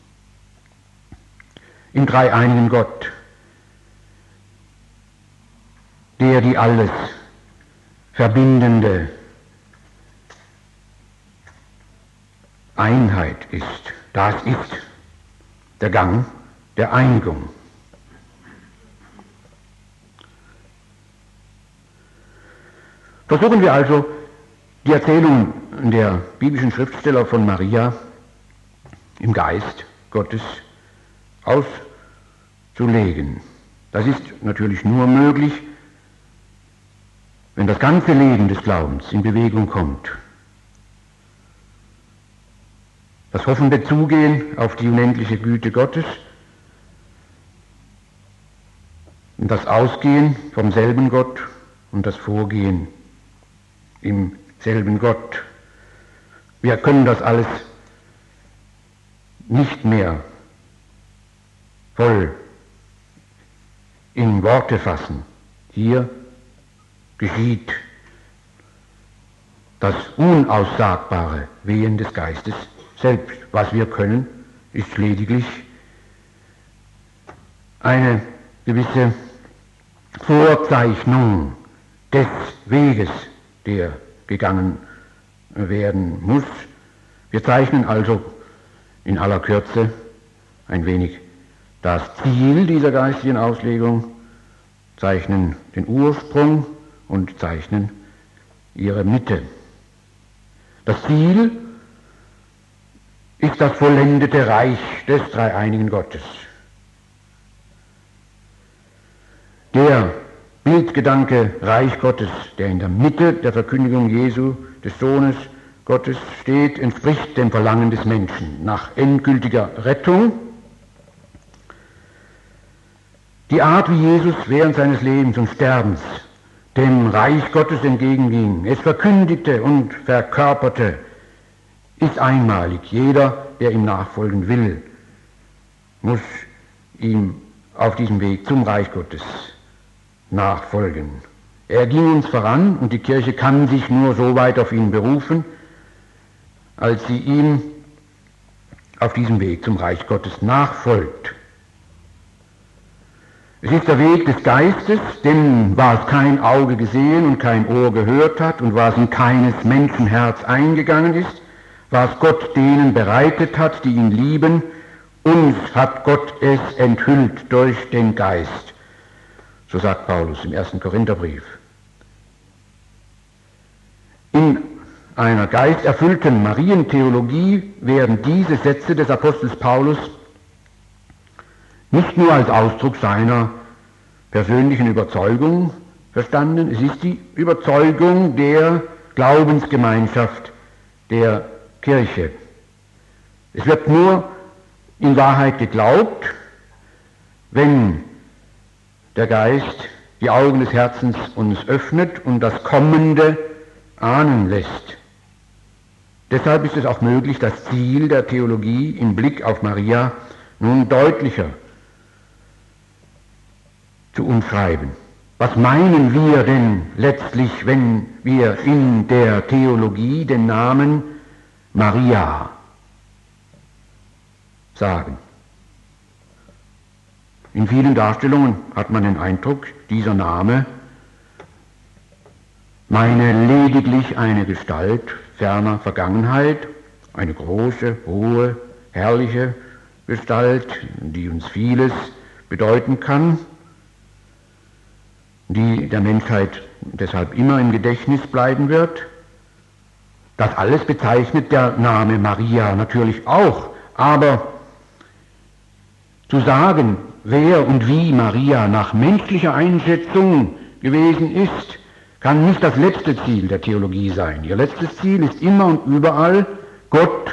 Speaker 2: im dreieinigen Gott, der die alles verbindende Einheit ist. Das ist der Gang der Einigung. Versuchen wir also, die Erzählungen der biblischen Schriftsteller von Maria im Geist Gottes auszulegen. Das ist natürlich nur möglich, wenn das ganze Leben des Glaubens in Bewegung kommt. Das hoffende Zugehen auf die unendliche Güte Gottes und das Ausgehen vom selben Gott und das Vorgehen im selben Gott. Wir können das alles nicht mehr voll in Worte fassen. Hier geschieht das unaussagbare Wehen des Geistes selbst. Was wir können, ist lediglich eine gewisse Vorzeichnung des Weges, der gegangen werden muss. Wir zeichnen also in aller Kürze ein wenig das Ziel dieser geistigen Auslegung, zeichnen den Ursprung und zeichnen ihre Mitte. Das Ziel ist das vollendete Reich des dreieinigen Gottes. Der Bildgedanke Reich Gottes, der in der Mitte der Verkündigung Jesu, des Sohnes Gottes steht, entspricht dem Verlangen des Menschen nach endgültiger Rettung. Die Art, wie Jesus während seines Lebens und Sterbens dem Reich Gottes entgegenging, es verkündigte und verkörperte, ist einmalig. Jeder, der ihm nachfolgen will, muss ihm auf diesem Weg zum Reich Gottes nachfolgen. Er ging uns voran, und die Kirche kann sich nur so weit auf ihn berufen, als sie ihm auf diesem Weg zum Reich Gottes nachfolgt. Es ist der Weg des Geistes, denn was kein Auge gesehen und kein Ohr gehört hat und was in keines Menschenherz eingegangen ist, was Gott denen bereitet hat, die ihn lieben, uns hat Gott es enthüllt durch den Geist. So sagt Paulus im 1. Korintherbrief. In einer geisterfüllten Marientheologie werden diese Sätze des Apostels Paulus nicht nur als Ausdruck seiner persönlichen Überzeugung verstanden, es ist die Überzeugung der Glaubensgemeinschaft der Kirche. Es wird nur in Wahrheit geglaubt, wenn der Geist die Augen des Herzens uns öffnet und das Kommende ahnen lässt. Deshalb ist es auch möglich, das Ziel der Theologie im Blick auf Maria nun deutlicher zu umschreiben. Was meinen wir denn letztlich, wenn wir in der Theologie den Namen Maria sagen? In vielen Darstellungen hat man den Eindruck, dieser Name meine lediglich eine Gestalt ferner Vergangenheit, eine große, hohe, herrliche Gestalt, die uns vieles bedeuten kann, die der Menschheit deshalb immer im Gedächtnis bleiben wird. Das alles bezeichnet der Name Maria natürlich auch, aber zu sagen, wer und wie Maria nach menschlicher Einschätzung gewesen ist, kann nicht das letzte Ziel der Theologie sein. Ihr letztes Ziel ist immer und überall Gott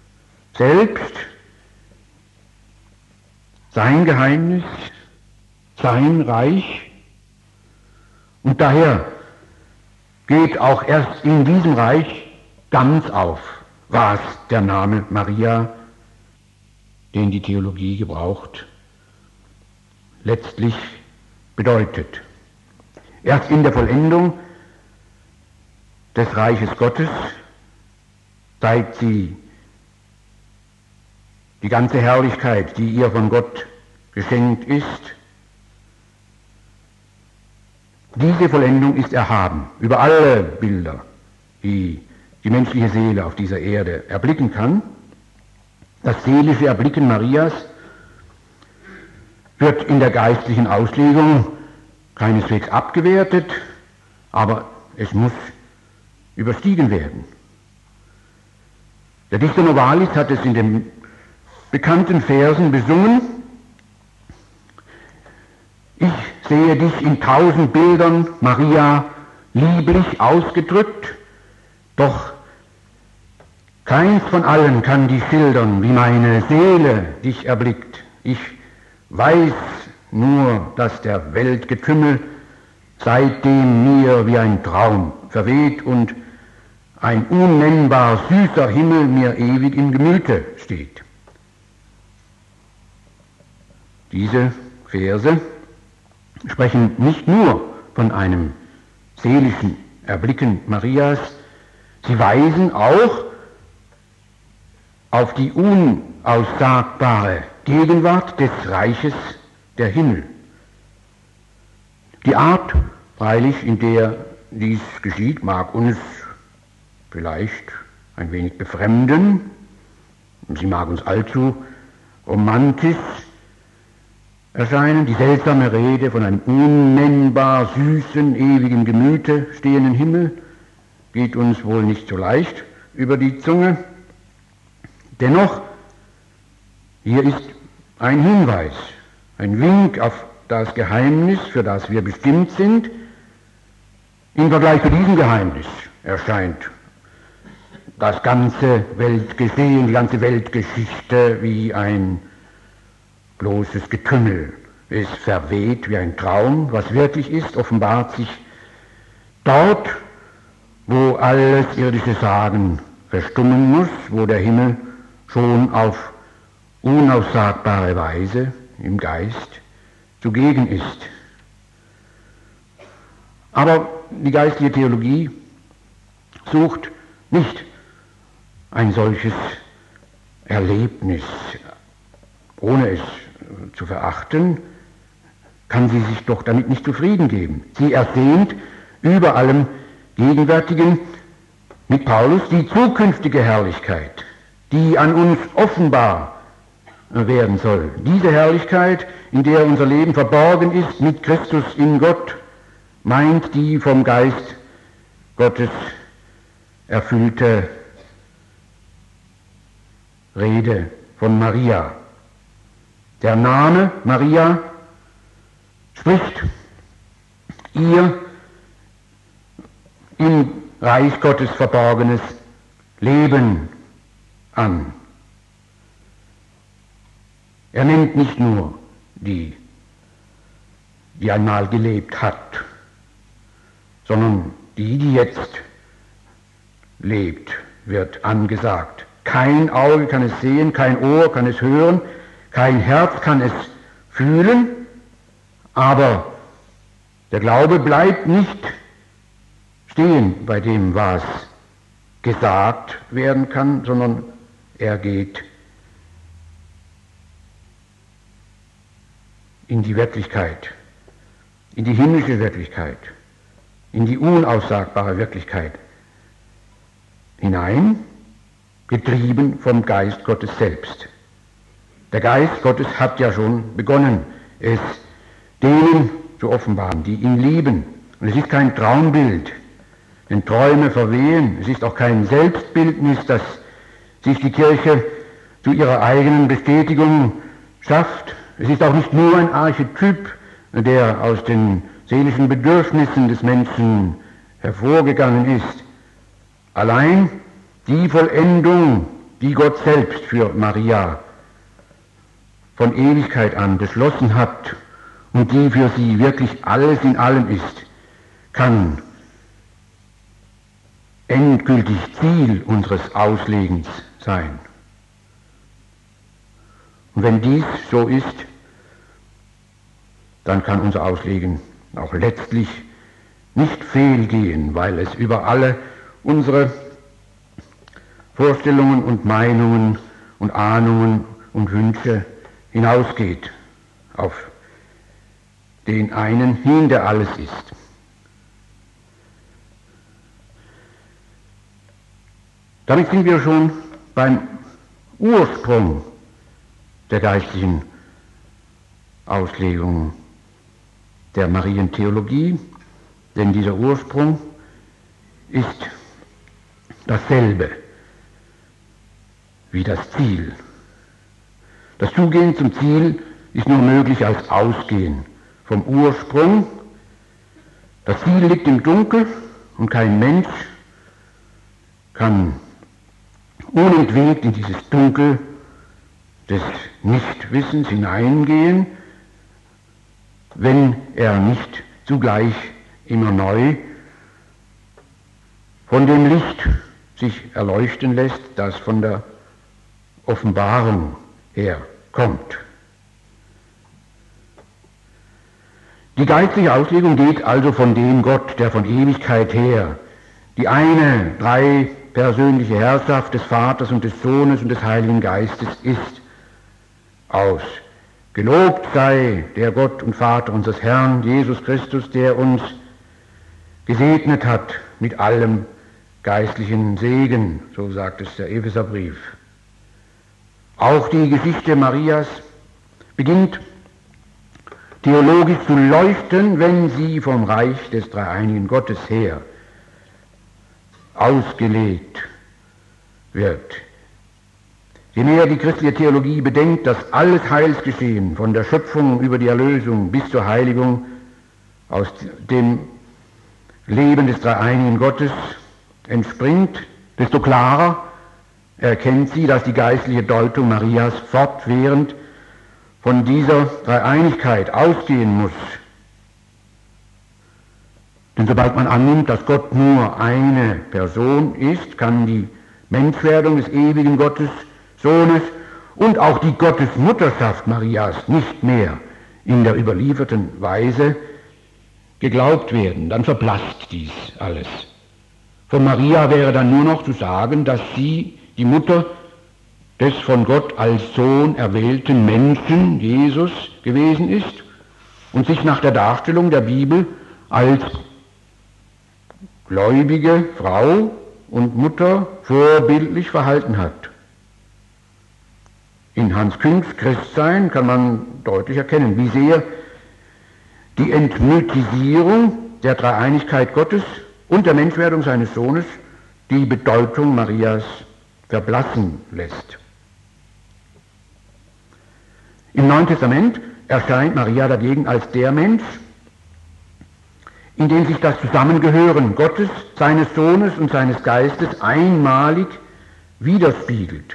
Speaker 2: selbst, sein Geheimnis, sein Reich, und daher geht auch erst in diesem Reich ganz auf, was der Name Maria, den die Theologie gebraucht, letztlich bedeutet. Erst in der Vollendung des Reiches Gottes zeigt sie die ganze Herrlichkeit, die ihr von Gott geschenkt ist. Diese Vollendung ist erhaben über alle Bilder, die die menschliche Seele auf dieser Erde erblicken kann. Das seelische Erblicken Marias wird in der geistlichen Auslegung keineswegs abgewertet, aber es muss überstiegen werden. Der Dichter Novalis hat es in den bekannten Versen besungen: Ich sehe dich in 1000 Bildern, Maria, lieblich ausgedrückt, doch keins von allen kann dich schildern, wie meine Seele dich erblickt. Ich weiß nur, dass der Weltgetümmel seitdem mir wie ein Traum verweht und ein unnennbar süßer Himmel mir ewig im Gemüte steht. Diese Verse sprechen nicht nur von einem seelischen Erblicken Marias, sie weisen auch auf die unaussagbare Gegenwart des Reiches der Himmel. Die Art, freilich, in der dies geschieht, mag uns vielleicht ein wenig befremden. Sie mag uns allzu romantisch erscheinen, die seltsame Rede von einem unnennbar süßen, ewigen Gemüte stehenden Himmel geht uns wohl nicht so leicht über die Zunge. Dennoch, hier ist ein Hinweis, ein Wink auf das Geheimnis, für das wir bestimmt sind. Im Vergleich zu diesem Geheimnis erscheint das ganze Weltgeschehen, die ganze Weltgeschichte wie ein bloßes Getümmel. Es verweht wie ein Traum. Was wirklich ist, offenbart sich dort, wo alles irdische Sagen verstummen muss, wo der Himmel schon auf unaussagbare Weise im Geist zugegen ist. Aber die geistliche Theologie sucht nicht ein solches Erlebnis. Ohne es zu verachten, kann sie sich doch damit nicht zufrieden geben. Sie ersehnt über allem Gegenwärtigen mit Paulus die zukünftige Herrlichkeit, die an uns offenbar werden soll. Diese Herrlichkeit, in der unser Leben verborgen ist mit Christus in Gott, meint die vom Geist Gottes erfüllte Rede von Maria. Der Name Maria spricht ihr im Reich Gottes verborgenes Leben an. Er nennt nicht nur die einmal gelebt hat, sondern die jetzt lebt, wird angesagt. Kein Auge kann es sehen, kein Ohr kann es hören, kein Herz kann es fühlen, aber der Glaube bleibt nicht stehen bei dem, was gesagt werden kann, sondern er geht in die Wirklichkeit, in die himmlische Wirklichkeit, in die unaussagbare Wirklichkeit hinein, getrieben vom Geist Gottes selbst. Der Geist Gottes hat ja schon begonnen, es denen zu offenbaren, die ihn lieben. Und es ist kein Traumbild, denn Träume verwehen. Es ist auch kein Selbstbildnis, das sich die Kirche zu ihrer eigenen Bestätigung schafft. Es ist auch nicht nur ein Archetyp, der aus den seelischen Bedürfnissen des Menschen hervorgegangen ist. Allein die Vollendung, die Gott selbst für Maria von Ewigkeit an beschlossen hat und die für sie wirklich alles in allem ist, kann endgültig Ziel unseres Auslegens sein. Und wenn dies so ist, dann kann unser Auslegen auch letztlich nicht fehlgehen, weil es über alle unsere Vorstellungen und Meinungen und Ahnungen und Wünsche hinausgeht, auf den einen hin, der alles ist. Damit sind wir schon beim Ursprung der geistlichen Auslegung der Marientheologie, denn dieser Ursprung ist dasselbe wie das Ziel. Das Zugehen zum Ziel ist nur möglich als Ausgehen vom Ursprung. Das Ziel liegt im Dunkel und kein Mensch kann unentwegt in dieses Dunkel des Nichtwissens hineingehen, wenn er nicht zugleich immer neu von dem Licht sich erleuchten lässt, das von der Offenbarung her kommt. Die geistliche Auslegung geht also von dem Gott, der von Ewigkeit her die eine dreipersönliche Herrschaft des Vaters und des Sohnes und des Heiligen Geistes ist, aus. Gelobt sei der Gott und Vater unseres Herrn Jesus Christus, der uns gesegnet hat mit allem geistlichen Segen, so sagt es der Epheserbrief. Auch die Geschichte Marias beginnt theologisch zu leuchten, wenn sie vom Reich des dreieinigen Gottes her ausgelegt wird. Je mehr die christliche Theologie bedenkt, dass alles Heilsgeschehen von der Schöpfung über die Erlösung bis zur Heiligung aus dem Leben des dreieinigen Gottes entspringt, desto klarer erkennt sie, dass die geistliche Deutung Marias fortwährend von dieser Dreieinigkeit ausgehen muss. Denn sobald man annimmt, dass Gott nur eine Person ist, kann die Menschwerdung des ewigen Gottes, Sohnes und auch die Gottesmutterschaft Marias nicht mehr in der überlieferten Weise geglaubt werden. Dann verblasst dies alles. Von Maria wäre dann nur noch zu sagen, dass sie die Mutter des von Gott als Sohn erwählten Menschen, Jesus, gewesen ist und sich nach der Darstellung der Bibel als gläubige Frau und Mutter vorbildlich verhalten hat. In Hans Küngs Christsein kann man deutlich erkennen, wie sehr die Entmythisierung der Dreieinigkeit Gottes und der Menschwerdung seines Sohnes die Bedeutung Marias verblassen lässt. Im Neuen Testament erscheint Maria dagegen als der Mensch, in dem sich das Zusammengehören Gottes, seines Sohnes und seines Geistes einmalig widerspiegelt.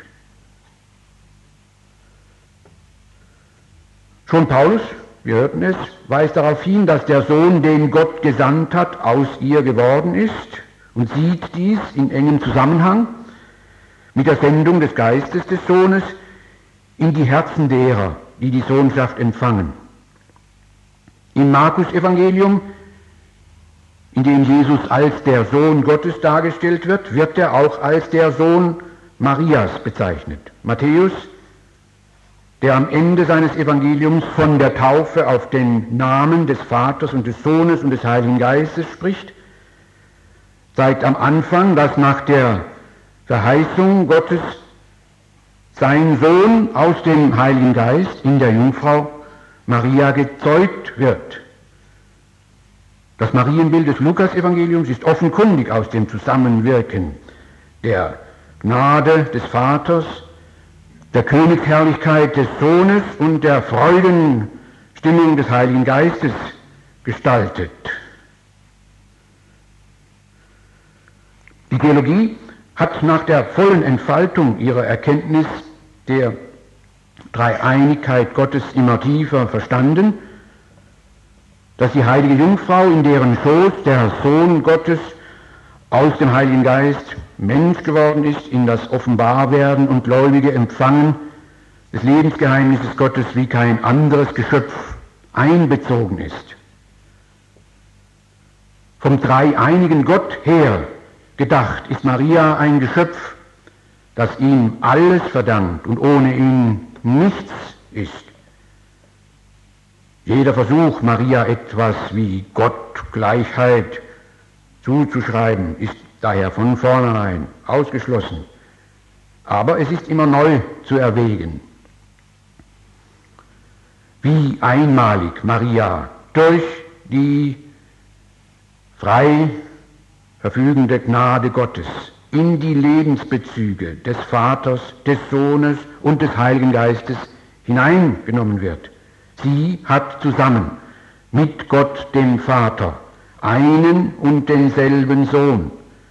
Speaker 2: Schon Paulus, wir hörten es, weist darauf hin, dass der Sohn, den Gott gesandt hat, aus ihr geworden ist und sieht dies in engem Zusammenhang mit der Sendung des Geistes des Sohnes in die Herzen derer, die die Sohnschaft empfangen. Im Markus-Evangelium, in dem Jesus als der Sohn Gottes dargestellt wird, wird er auch als der Sohn Marias bezeichnet. Matthäus, der am Ende seines Evangeliums von der Taufe auf den Namen des Vaters und des Sohnes und des Heiligen Geistes spricht, zeigt am Anfang, dass nach der Verheißung Gottes sein Sohn aus dem Heiligen Geist in der Jungfrau Maria gezeugt wird. Das Marienbild des Lukas-Evangeliums ist offenkundig aus dem Zusammenwirken der Gnade des Vaters, der Königsherrlichkeit des Sohnes und der Freudenstimmung des Heiligen Geistes gestaltet. Die Theologie hat nach der vollen Entfaltung ihrer Erkenntnis der Dreieinigkeit Gottes immer tiefer verstanden, dass die heilige Jungfrau, in deren Schoß der Sohn Gottes aus dem Heiligen Geist Mensch geworden ist, in das Offenbarwerden und gläubige Empfangen des Lebensgeheimnisses Gottes wie kein anderes Geschöpf einbezogen ist. Vom dreieinigen Gott her gedacht ist Maria ein Geschöpf, das ihm alles verdankt und ohne ihn nichts ist. Jeder Versuch, Maria etwas wie Gottgleichheit zuzuschreiben, ist daher von vornherein ausgeschlossen. Aber es ist immer neu zu erwägen, wie einmalig Maria durch die frei verfügende Gnade Gottes in die Lebensbezüge des Vaters, des Sohnes und des Heiligen Geistes hineingenommen wird. Sie hat zusammen mit Gott dem Vater einen und denselben Sohn.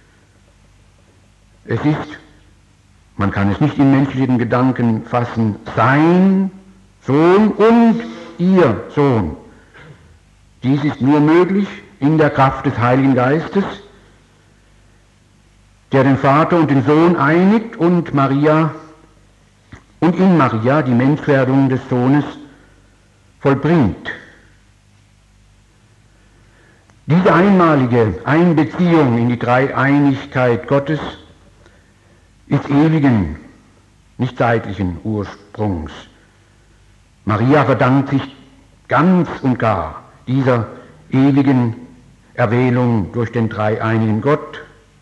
Speaker 2: Es ist, man kann es nicht in menschlichen Gedanken fassen, sein Sohn und ihr Sohn. Dies ist nur möglich in der Kraft des Heiligen Geistes, der den Vater und den Sohn einigt und in Maria die Menschwerdung des Sohnes vollbringt. Diese einmalige Einbeziehung in die Dreieinigkeit Gottes ist ewigen, nicht zeitlichen Ursprungs. Maria verdankt sich ganz und gar dieser ewigen Erwählung durch den dreieinigen Gott.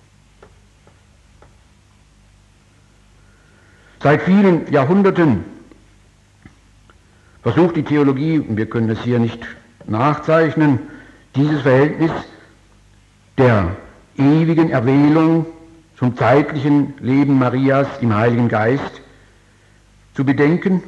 Speaker 2: Seit vielen Jahrhunderten versucht die Theologie, und wir können es hier nicht nachzeichnen, dieses Verhältnis der ewigen Erwählung zum zeitlichen Leben Marias im Heiligen Geist zu bedenken.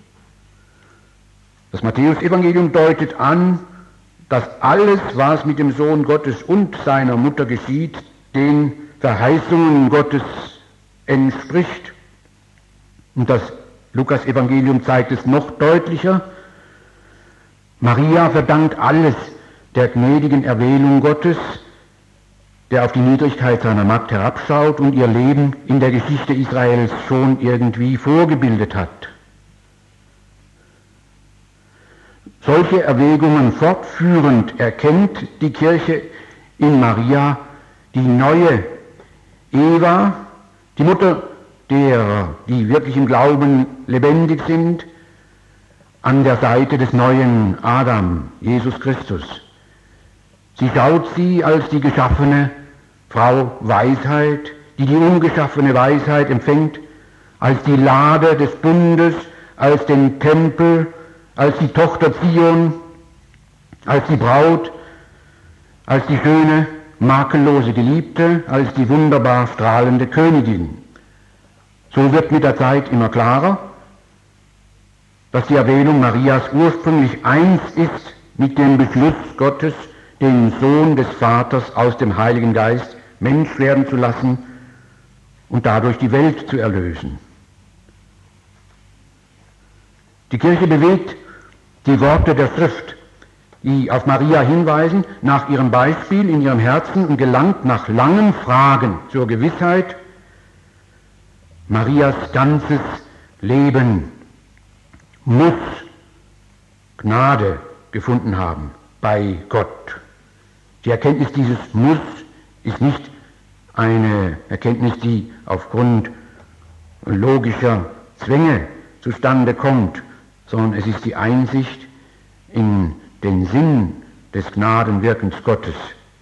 Speaker 2: Das Matthäusevangelium deutet an, dass alles, was mit dem Sohn Gottes und seiner Mutter geschieht, den Verheißungen Gottes entspricht. Und das Lukas-Evangelium zeigt es noch deutlicher. Maria verdankt alles der gnädigen Erwählung Gottes, der auf die Niedrigkeit seiner Magd herabschaut und ihr Leben in der Geschichte Israels schon irgendwie vorgebildet hat. Solche Erwägungen fortführend erkennt die Kirche in Maria die neue Eva, die Mutter derer, die wirklich im Glauben lebendig sind, an der Seite des neuen Adam, Jesus Christus. Sie schaut sie als die geschaffene Frau Weisheit, die die ungeschaffene Weisheit empfängt, als die Lade des Bundes, als den Tempel, als die Tochter Zion, als die Braut, als die schöne, makellose Geliebte, als die wunderbar strahlende Königin. So wird mit der Zeit immer klarer, dass die Erwählung Marias ursprünglich eins ist mit dem Beschluss Gottes, den Sohn des Vaters aus dem Heiligen Geist Mensch werden zu lassen und dadurch die Welt zu erlösen. Die Kirche bewegt die Worte der Schrift, die auf Maria hinweisen, nach ihrem Beispiel in ihrem Herzen und gelangt nach langen Fragen zur Gewissheit, Marias ganzes Leben muss Gnade gefunden haben bei Gott. Die Erkenntnis dieses Muss ist nicht eine Erkenntnis, die aufgrund logischer Zwänge zustande kommt, sondern es ist die Einsicht in den Sinn des Gnadenwirkens Gottes.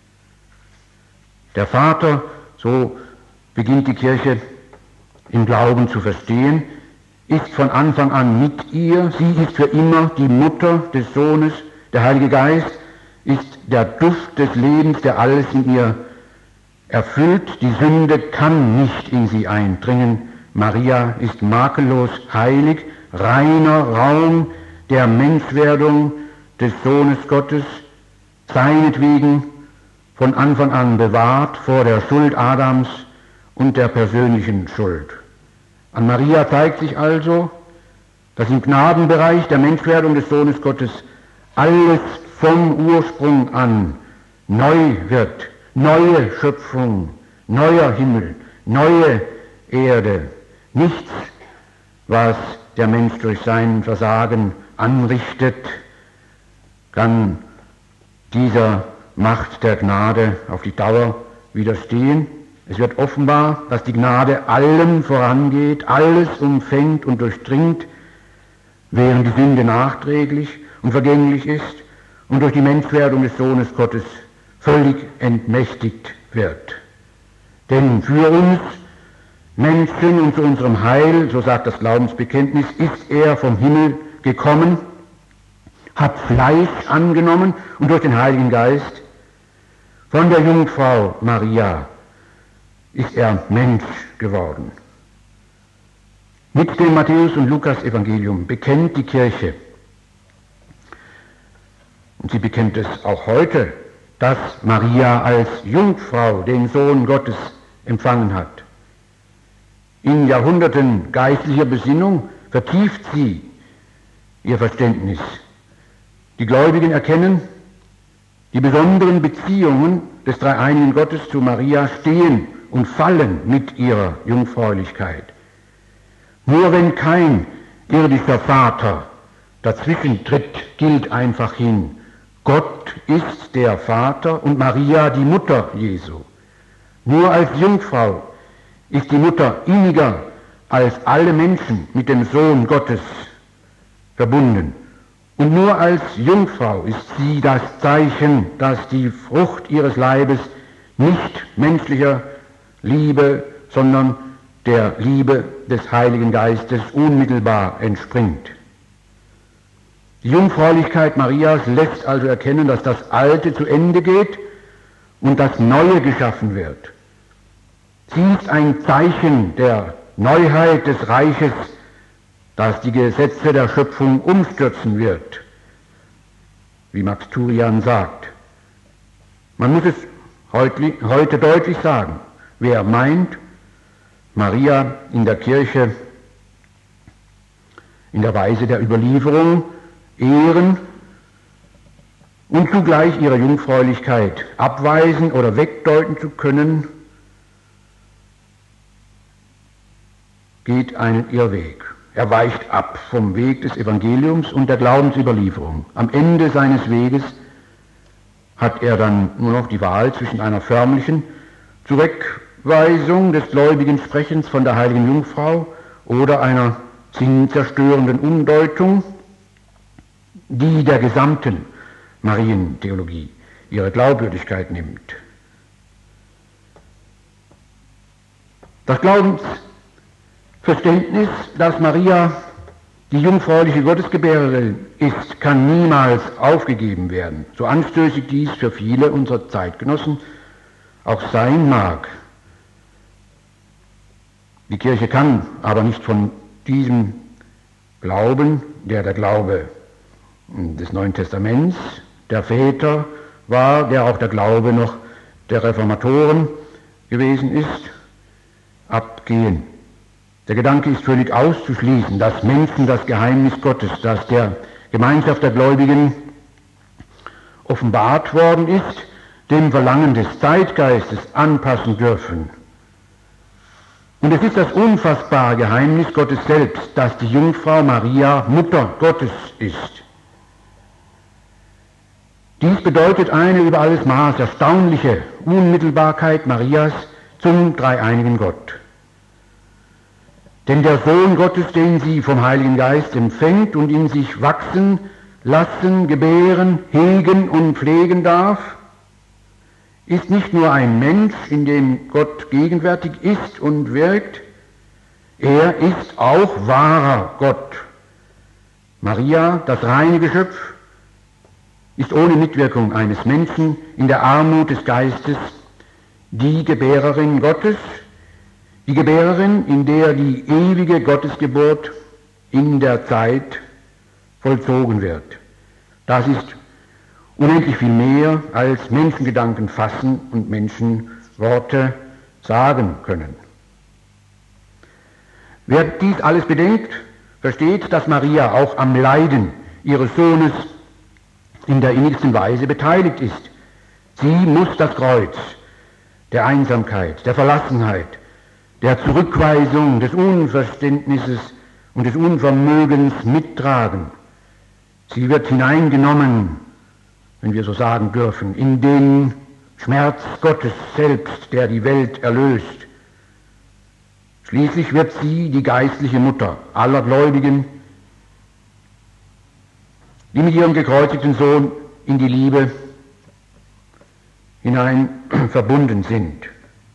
Speaker 2: Der Vater, so beginnt die Kirche im Glauben zu verstehen, ist von Anfang an mit ihr, sie ist für immer die Mutter des Sohnes, der Heilige Geist ist der Duft des Lebens, der alles in ihr erfüllt, die Sünde kann nicht in sie eindringen, Maria ist makellos heilig, reiner Raum der Menschwerdung des Sohnes Gottes, seinetwegen von Anfang an bewahrt vor der Schuld Adams und der persönlichen Schuld. An Maria zeigt sich also, dass im Gnadenbereich der Menschwerdung des Sohnes Gottes alles vom Ursprung an neu wird, neue Schöpfung, neuer Himmel, neue Erde. Nichts, was der Mensch durch sein Versagen anrichtet, kann dieser Macht der Gnade auf die Dauer widerstehen. Es wird offenbar, dass die Gnade allem vorangeht, alles umfängt und durchdringt, während die Sünde nachträglich und vergänglich ist und durch die Menschwerdung des Sohnes Gottes völlig entmächtigt wird. Denn für uns Menschen und zu unserem Heil, so sagt das Glaubensbekenntnis, ist er vom Himmel gekommen, hat Fleisch angenommen und durch den Heiligen Geist von der Jungfrau Maria ist er Mensch geworden. Mit dem Matthäus- und Lukas-Evangelium bekennt die Kirche, und sie bekennt es auch heute, dass Maria als Jungfrau den Sohn Gottes empfangen hat. In Jahrhunderten geistlicher Besinnung vertieft sie ihr Verständnis. Die Gläubigen erkennen, die besonderen Beziehungen des dreieinigen Gottes zu Maria stehen und fallen mit ihrer Jungfräulichkeit. Nur wenn kein irdischer Vater dazwischen tritt, gilt einfach hin: Gott ist der Vater und Maria die Mutter Jesu. Nur als Jungfrau ist die Mutter inniger als alle Menschen mit dem Sohn Gottes verbunden. Und nur als Jungfrau ist sie das Zeichen, dass die Frucht ihres Leibes nicht menschlicher Liebe, sondern der Liebe des Heiligen Geistes unmittelbar entspringt. Die Jungfräulichkeit Marias lässt also erkennen, dass das Alte zu Ende geht und das Neue geschaffen wird. Sie ist ein Zeichen der Neuheit des Reiches, das die Gesetze der Schöpfung umstürzen wird, wie Max Turian sagt. Man muss es heute deutlich sagen: Wer meint, Maria in der Kirche in der Weise der Überlieferung ehren und zugleich ihre Jungfräulichkeit abweisen oder wegdeuten zu können, geht einen Irrweg. Er weicht ab vom Weg des Evangeliums und der Glaubensüberlieferung. Am Ende seines Weges hat er dann nur noch die Wahl zwischen einer förmlichen Zurückweisung des gläubigen Sprechens von der heiligen Jungfrau oder einer sinnzerstörenden Umdeutung, die der gesamten Marientheologie ihre Glaubwürdigkeit nimmt. Das Glaubensverständnis, dass Maria die jungfräuliche Gottesgebärerin ist, kann niemals aufgegeben werden, so anstößig dies für viele unserer Zeitgenossen auch sein mag. Die Kirche kann aber nicht von diesem Glauben, der Glaube des Neuen Testaments, der Väter war, der auch der Glaube noch der Reformatoren gewesen ist, abgehen. Der Gedanke ist völlig auszuschließen, dass Menschen das Geheimnis Gottes, das der Gemeinschaft der Gläubigen offenbart worden ist, dem Verlangen des Zeitgeistes anpassen dürfen. Und es ist das unfassbare Geheimnis Gottes selbst, dass die Jungfrau Maria Mutter Gottes ist. Dies bedeutet eine über alles Maß erstaunliche Unmittelbarkeit Marias zum dreieinigen Gott. Denn der Sohn Gottes, den sie vom Heiligen Geist empfängt und in sich wachsen, lassen, gebären, hegen und pflegen darf, ist nicht nur ein Mensch, in dem Gott gegenwärtig ist und wirkt, er ist auch wahrer Gott. Maria, das reine Geschöpf, ist ohne Mitwirkung eines Menschen in der Armut des Geistes die Gebärerin Gottes, die Gebärerin, in der die ewige Gottesgeburt in der Zeit vollzogen wird. Das ist unendlich viel mehr, als Menschengedanken fassen und Menschenworte sagen können. Wer dies alles bedenkt, versteht, dass Maria auch am Leiden ihres Sohnes in der innigsten Weise beteiligt ist. Sie muss das Kreuz der Einsamkeit, der Verlassenheit, der Zurückweisung, des Unverständnisses und des Unvermögens mittragen. Sie wird hineingenommen, wenn wir so sagen dürfen, in den Schmerz Gottes selbst, der die Welt erlöst. Schließlich wird sie die geistliche Mutter aller Gläubigen, die mit ihrem gekreuzigten Sohn in die Liebe hinein verbunden sind.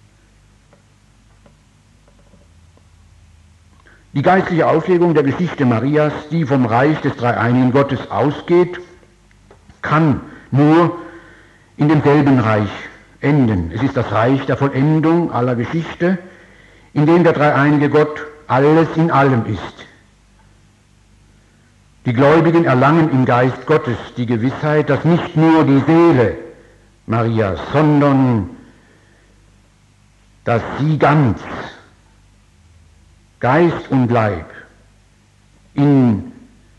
Speaker 2: Die geistliche Auslegung der Geschichte Marias, die vom Reich des dreieinigen Gottes ausgeht, kann nur in demselben Reich enden. Es ist das Reich der Vollendung aller Geschichte, in dem der dreieinige Gott alles in allem ist. Die Gläubigen erlangen im Geist Gottes die Gewissheit, dass nicht nur die Seele Marias, sondern dass sie ganz, Geist und Leib, in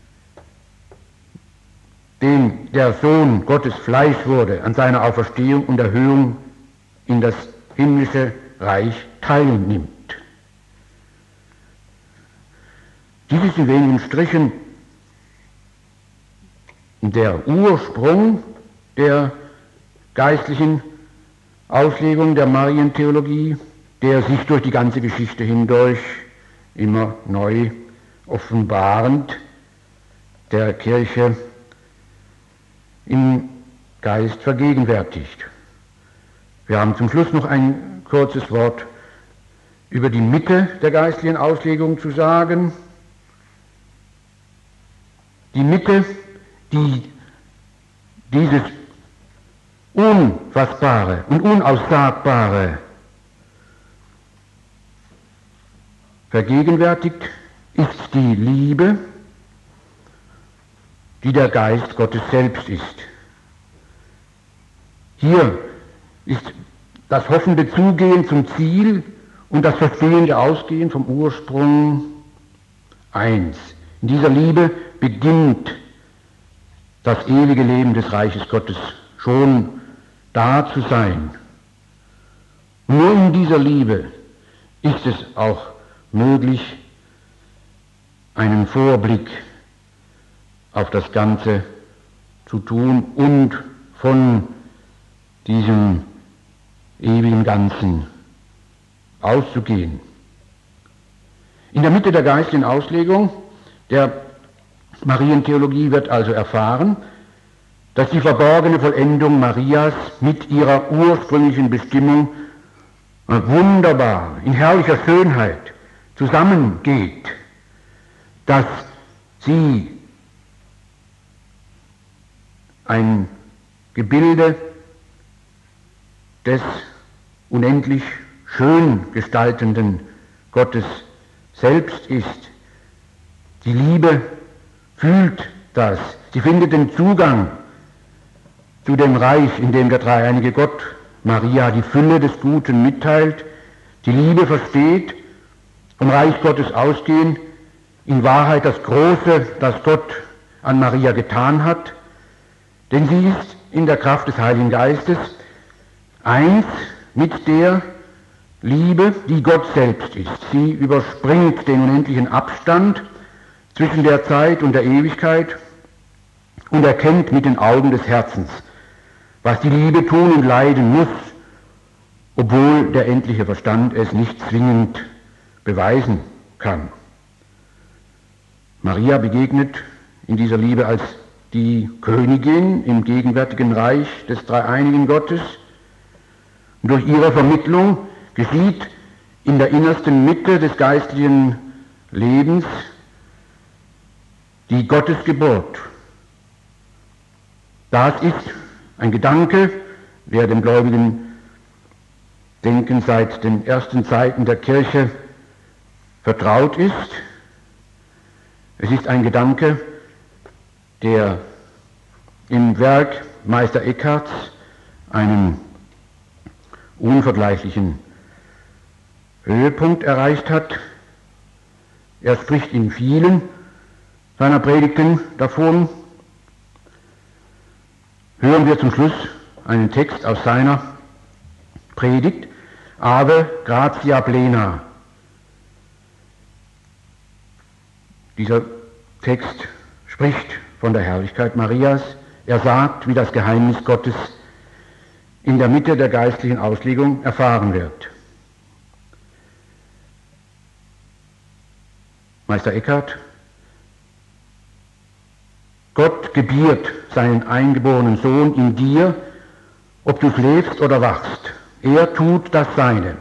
Speaker 2: dem der Sohn Gottes Fleisch wurde, an seiner Auferstehung und Erhöhung in das himmlische Reich teilnimmt. Dies ist in wenigen Strichen der Ursprung der geistlichen Auslegung der Marientheologie, der sich durch die ganze Geschichte hindurch immer neu offenbarend der Kirche im Geist vergegenwärtigt. Wir haben zum Schluss noch ein kurzes Wort über die Mitte der geistlichen Auslegung zu sagen. Die Mitte, die dieses Unfassbare und Unaussagbare vergegenwärtigt, ist die Liebe, die der Geist Gottes selbst ist. Hier ist das hoffende Zugehen zum Ziel und das verstehende Ausgehen vom Ursprung eins. In dieser Liebe beginnt das ewige Leben des Reiches Gottes schon da zu sein. Nur in dieser Liebe ist es auch möglich, einen Vorblick auf das Ganze zu tun und von diesem ewigen Ganzen auszugehen. In der Mitte der geistlichen Auslegung der Marientheologie wird also erfahren, dass die verborgene Vollendung Marias mit ihrer ursprünglichen Bestimmung wunderbar, in herrlicher Schönheit zusammengeht, dass sie ein Gebilde des unendlich schön gestaltenden Gottes selbst ist. Die Liebe fühlt das. Sie findet den Zugang zu dem Reich, in dem der dreieinige Gott Maria die Fülle des Guten mitteilt. Die Liebe versteht, vom Reich Gottes ausgehend, in Wahrheit das Große, das Gott an Maria getan hat, denn sie ist in der Kraft des Heiligen Geistes eins mit der Liebe, die Gott selbst ist. Sie überspringt den unendlichen Abstand zwischen der Zeit und der Ewigkeit und erkennt mit den Augen des Herzens, was die Liebe tun und leiden muss, obwohl der endliche Verstand es nicht zwingend beweisen kann. Maria begegnet in dieser Liebe als die Königin im gegenwärtigen Reich des dreieinigen Gottes. Und durch ihre Vermittlung geschieht in der innersten Mitte des geistlichen Lebens die Gottesgeburt. Das ist ein Gedanke, der dem gläubigen Denken seit den ersten Zeiten der Kirche vertraut ist. Es ist ein Gedanke, der im Werk Meister Eckharts einen unvergleichlichen Höhepunkt erreicht hat. Er spricht in vielen seiner Predigten davon, hören wir zum Schluss einen Text aus seiner Predigt, Ave Gratia Plena. Dieser Text spricht von der Herrlichkeit Marias. Er sagt, wie das Geheimnis Gottes in der Mitte der geistlichen Auslegung erfahren wird. Meister Eckhart: Gott gebiert seinen eingeborenen Sohn in dir, ob du schläfst oder wachst. Er tut das Seine.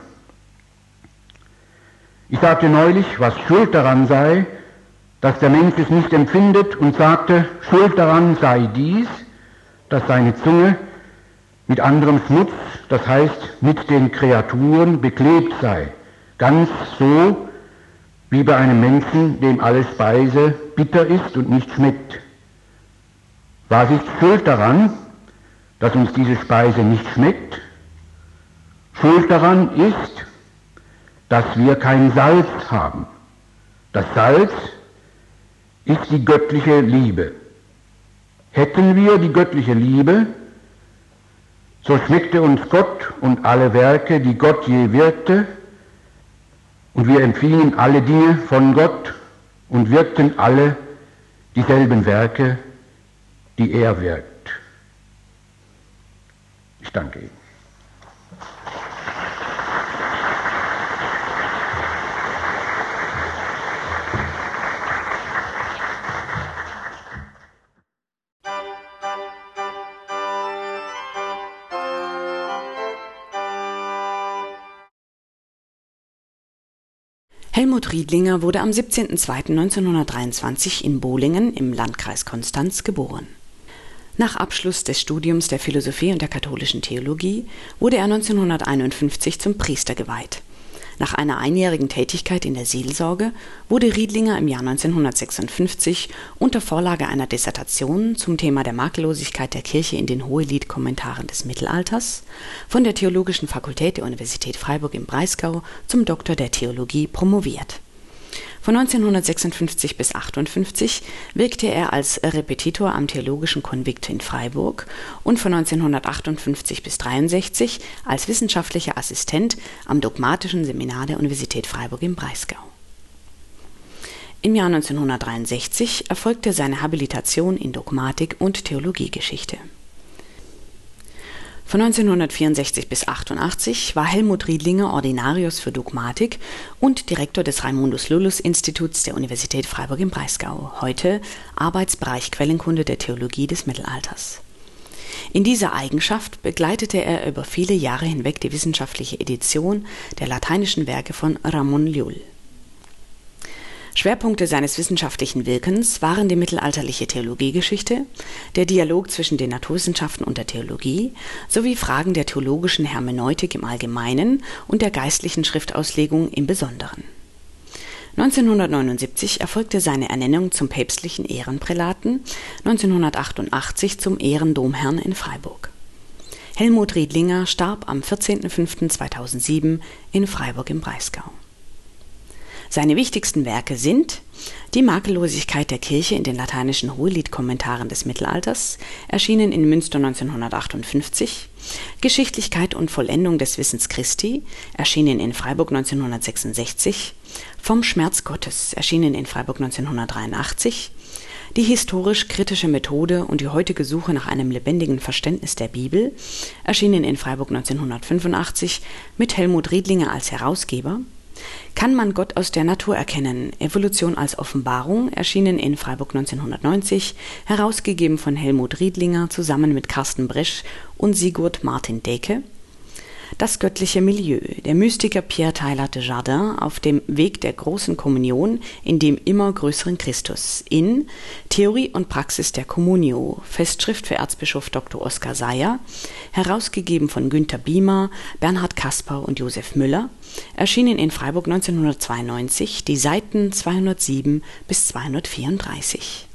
Speaker 2: Ich sagte neulich, was schuld daran sei, dass der Mensch es nicht empfindet, und sagte, schuld daran sei dies, dass seine Zunge mit anderem Schmutz, das heißt mit den Kreaturen, beklebt sei, ganz so wie bei einem Menschen, dem alle Speise bitter ist und nicht schmeckt. Was ist schuld daran, dass uns diese Speise nicht schmeckt? Schuld daran ist, dass wir kein Salz haben. Das Salz ist die göttliche Liebe. Hätten wir die göttliche Liebe, so schmeckte uns Gott und alle Werke, die Gott je wirkte, und wir empfingen alle Dinge von Gott und wirkten alle dieselben Werke, die er wirkt. Ich danke Ihnen.
Speaker 1: Helmut Riedlinger wurde am 17.02.1923 in Bolingen im Landkreis Konstanz geboren. Nach Abschluss des Studiums der Philosophie und der katholischen Theologie wurde er 1951 zum Priester geweiht. Nach einer einjährigen Tätigkeit in der Seelsorge wurde Riedlinger im Jahr 1956 unter Vorlage einer Dissertation zum Thema der Makellosigkeit der Kirche in den Hohelied-Kommentaren des Mittelalters von der Theologischen Fakultät der Universität Freiburg im Breisgau zum Doktor der Theologie promoviert. Von 1956 bis 1958 wirkte er als Repetitor am Theologischen Konvikt in Freiburg und von 1958 bis 1963 als wissenschaftlicher Assistent am Dogmatischen Seminar der Universität Freiburg im Breisgau. Im Jahr 1963 erfolgte seine Habilitation in Dogmatik und Theologiegeschichte. Von 1964 bis 1988 war Helmut Riedlinger Ordinarius für Dogmatik und Direktor des Raimundus-Lullus-Instituts der Universität Freiburg im Breisgau, heute Arbeitsbereich Quellenkunde der Theologie des Mittelalters. In dieser Eigenschaft begleitete er über viele Jahre hinweg die wissenschaftliche Edition der lateinischen Werke von Ramon Llull. Schwerpunkte seines wissenschaftlichen Wirkens waren die mittelalterliche Theologiegeschichte, der Dialog zwischen den Naturwissenschaften und der Theologie sowie Fragen der theologischen Hermeneutik im Allgemeinen und der geistlichen Schriftauslegung im Besonderen. 1979 erfolgte seine Ernennung zum päpstlichen Ehrenprälaten, 1988 zum Ehrendomherrn in Freiburg. Helmut Riedlinger starb am 14.05.2007 in Freiburg im Breisgau. Seine wichtigsten Werke sind Die Makellosigkeit der Kirche in den lateinischen Hohelied-Kommentaren des Mittelalters, erschienen in Münster 1958, Geschichtlichkeit und Vollendung des Wissens Christi, erschienen in Freiburg 1966, Vom Schmerz Gottes, erschienen in Freiburg 1983, Die historisch-kritische Methode und die heutige Suche nach einem lebendigen Verständnis der Bibel, erschienen in Freiburg 1985 mit Helmut Riedlinger als Herausgeber, Kann man Gott aus der Natur erkennen? Evolution als Offenbarung, erschienen in Freiburg 1990, herausgegeben von Helmut Riedlinger zusammen mit Carsten Bresch und Sigurd Martin Deke. Das göttliche Milieu, der Mystiker Pierre Teilhard de Chardin auf dem Weg der großen Kommunion in dem immer größeren Christus in Theorie und Praxis der Communio, Festschrift für Erzbischof Dr. Oskar Seyer, herausgegeben von Günther Biemer, Bernhard Kaspar und Josef Müller, erschienen in Freiburg 1992, die Seiten 207 bis 234.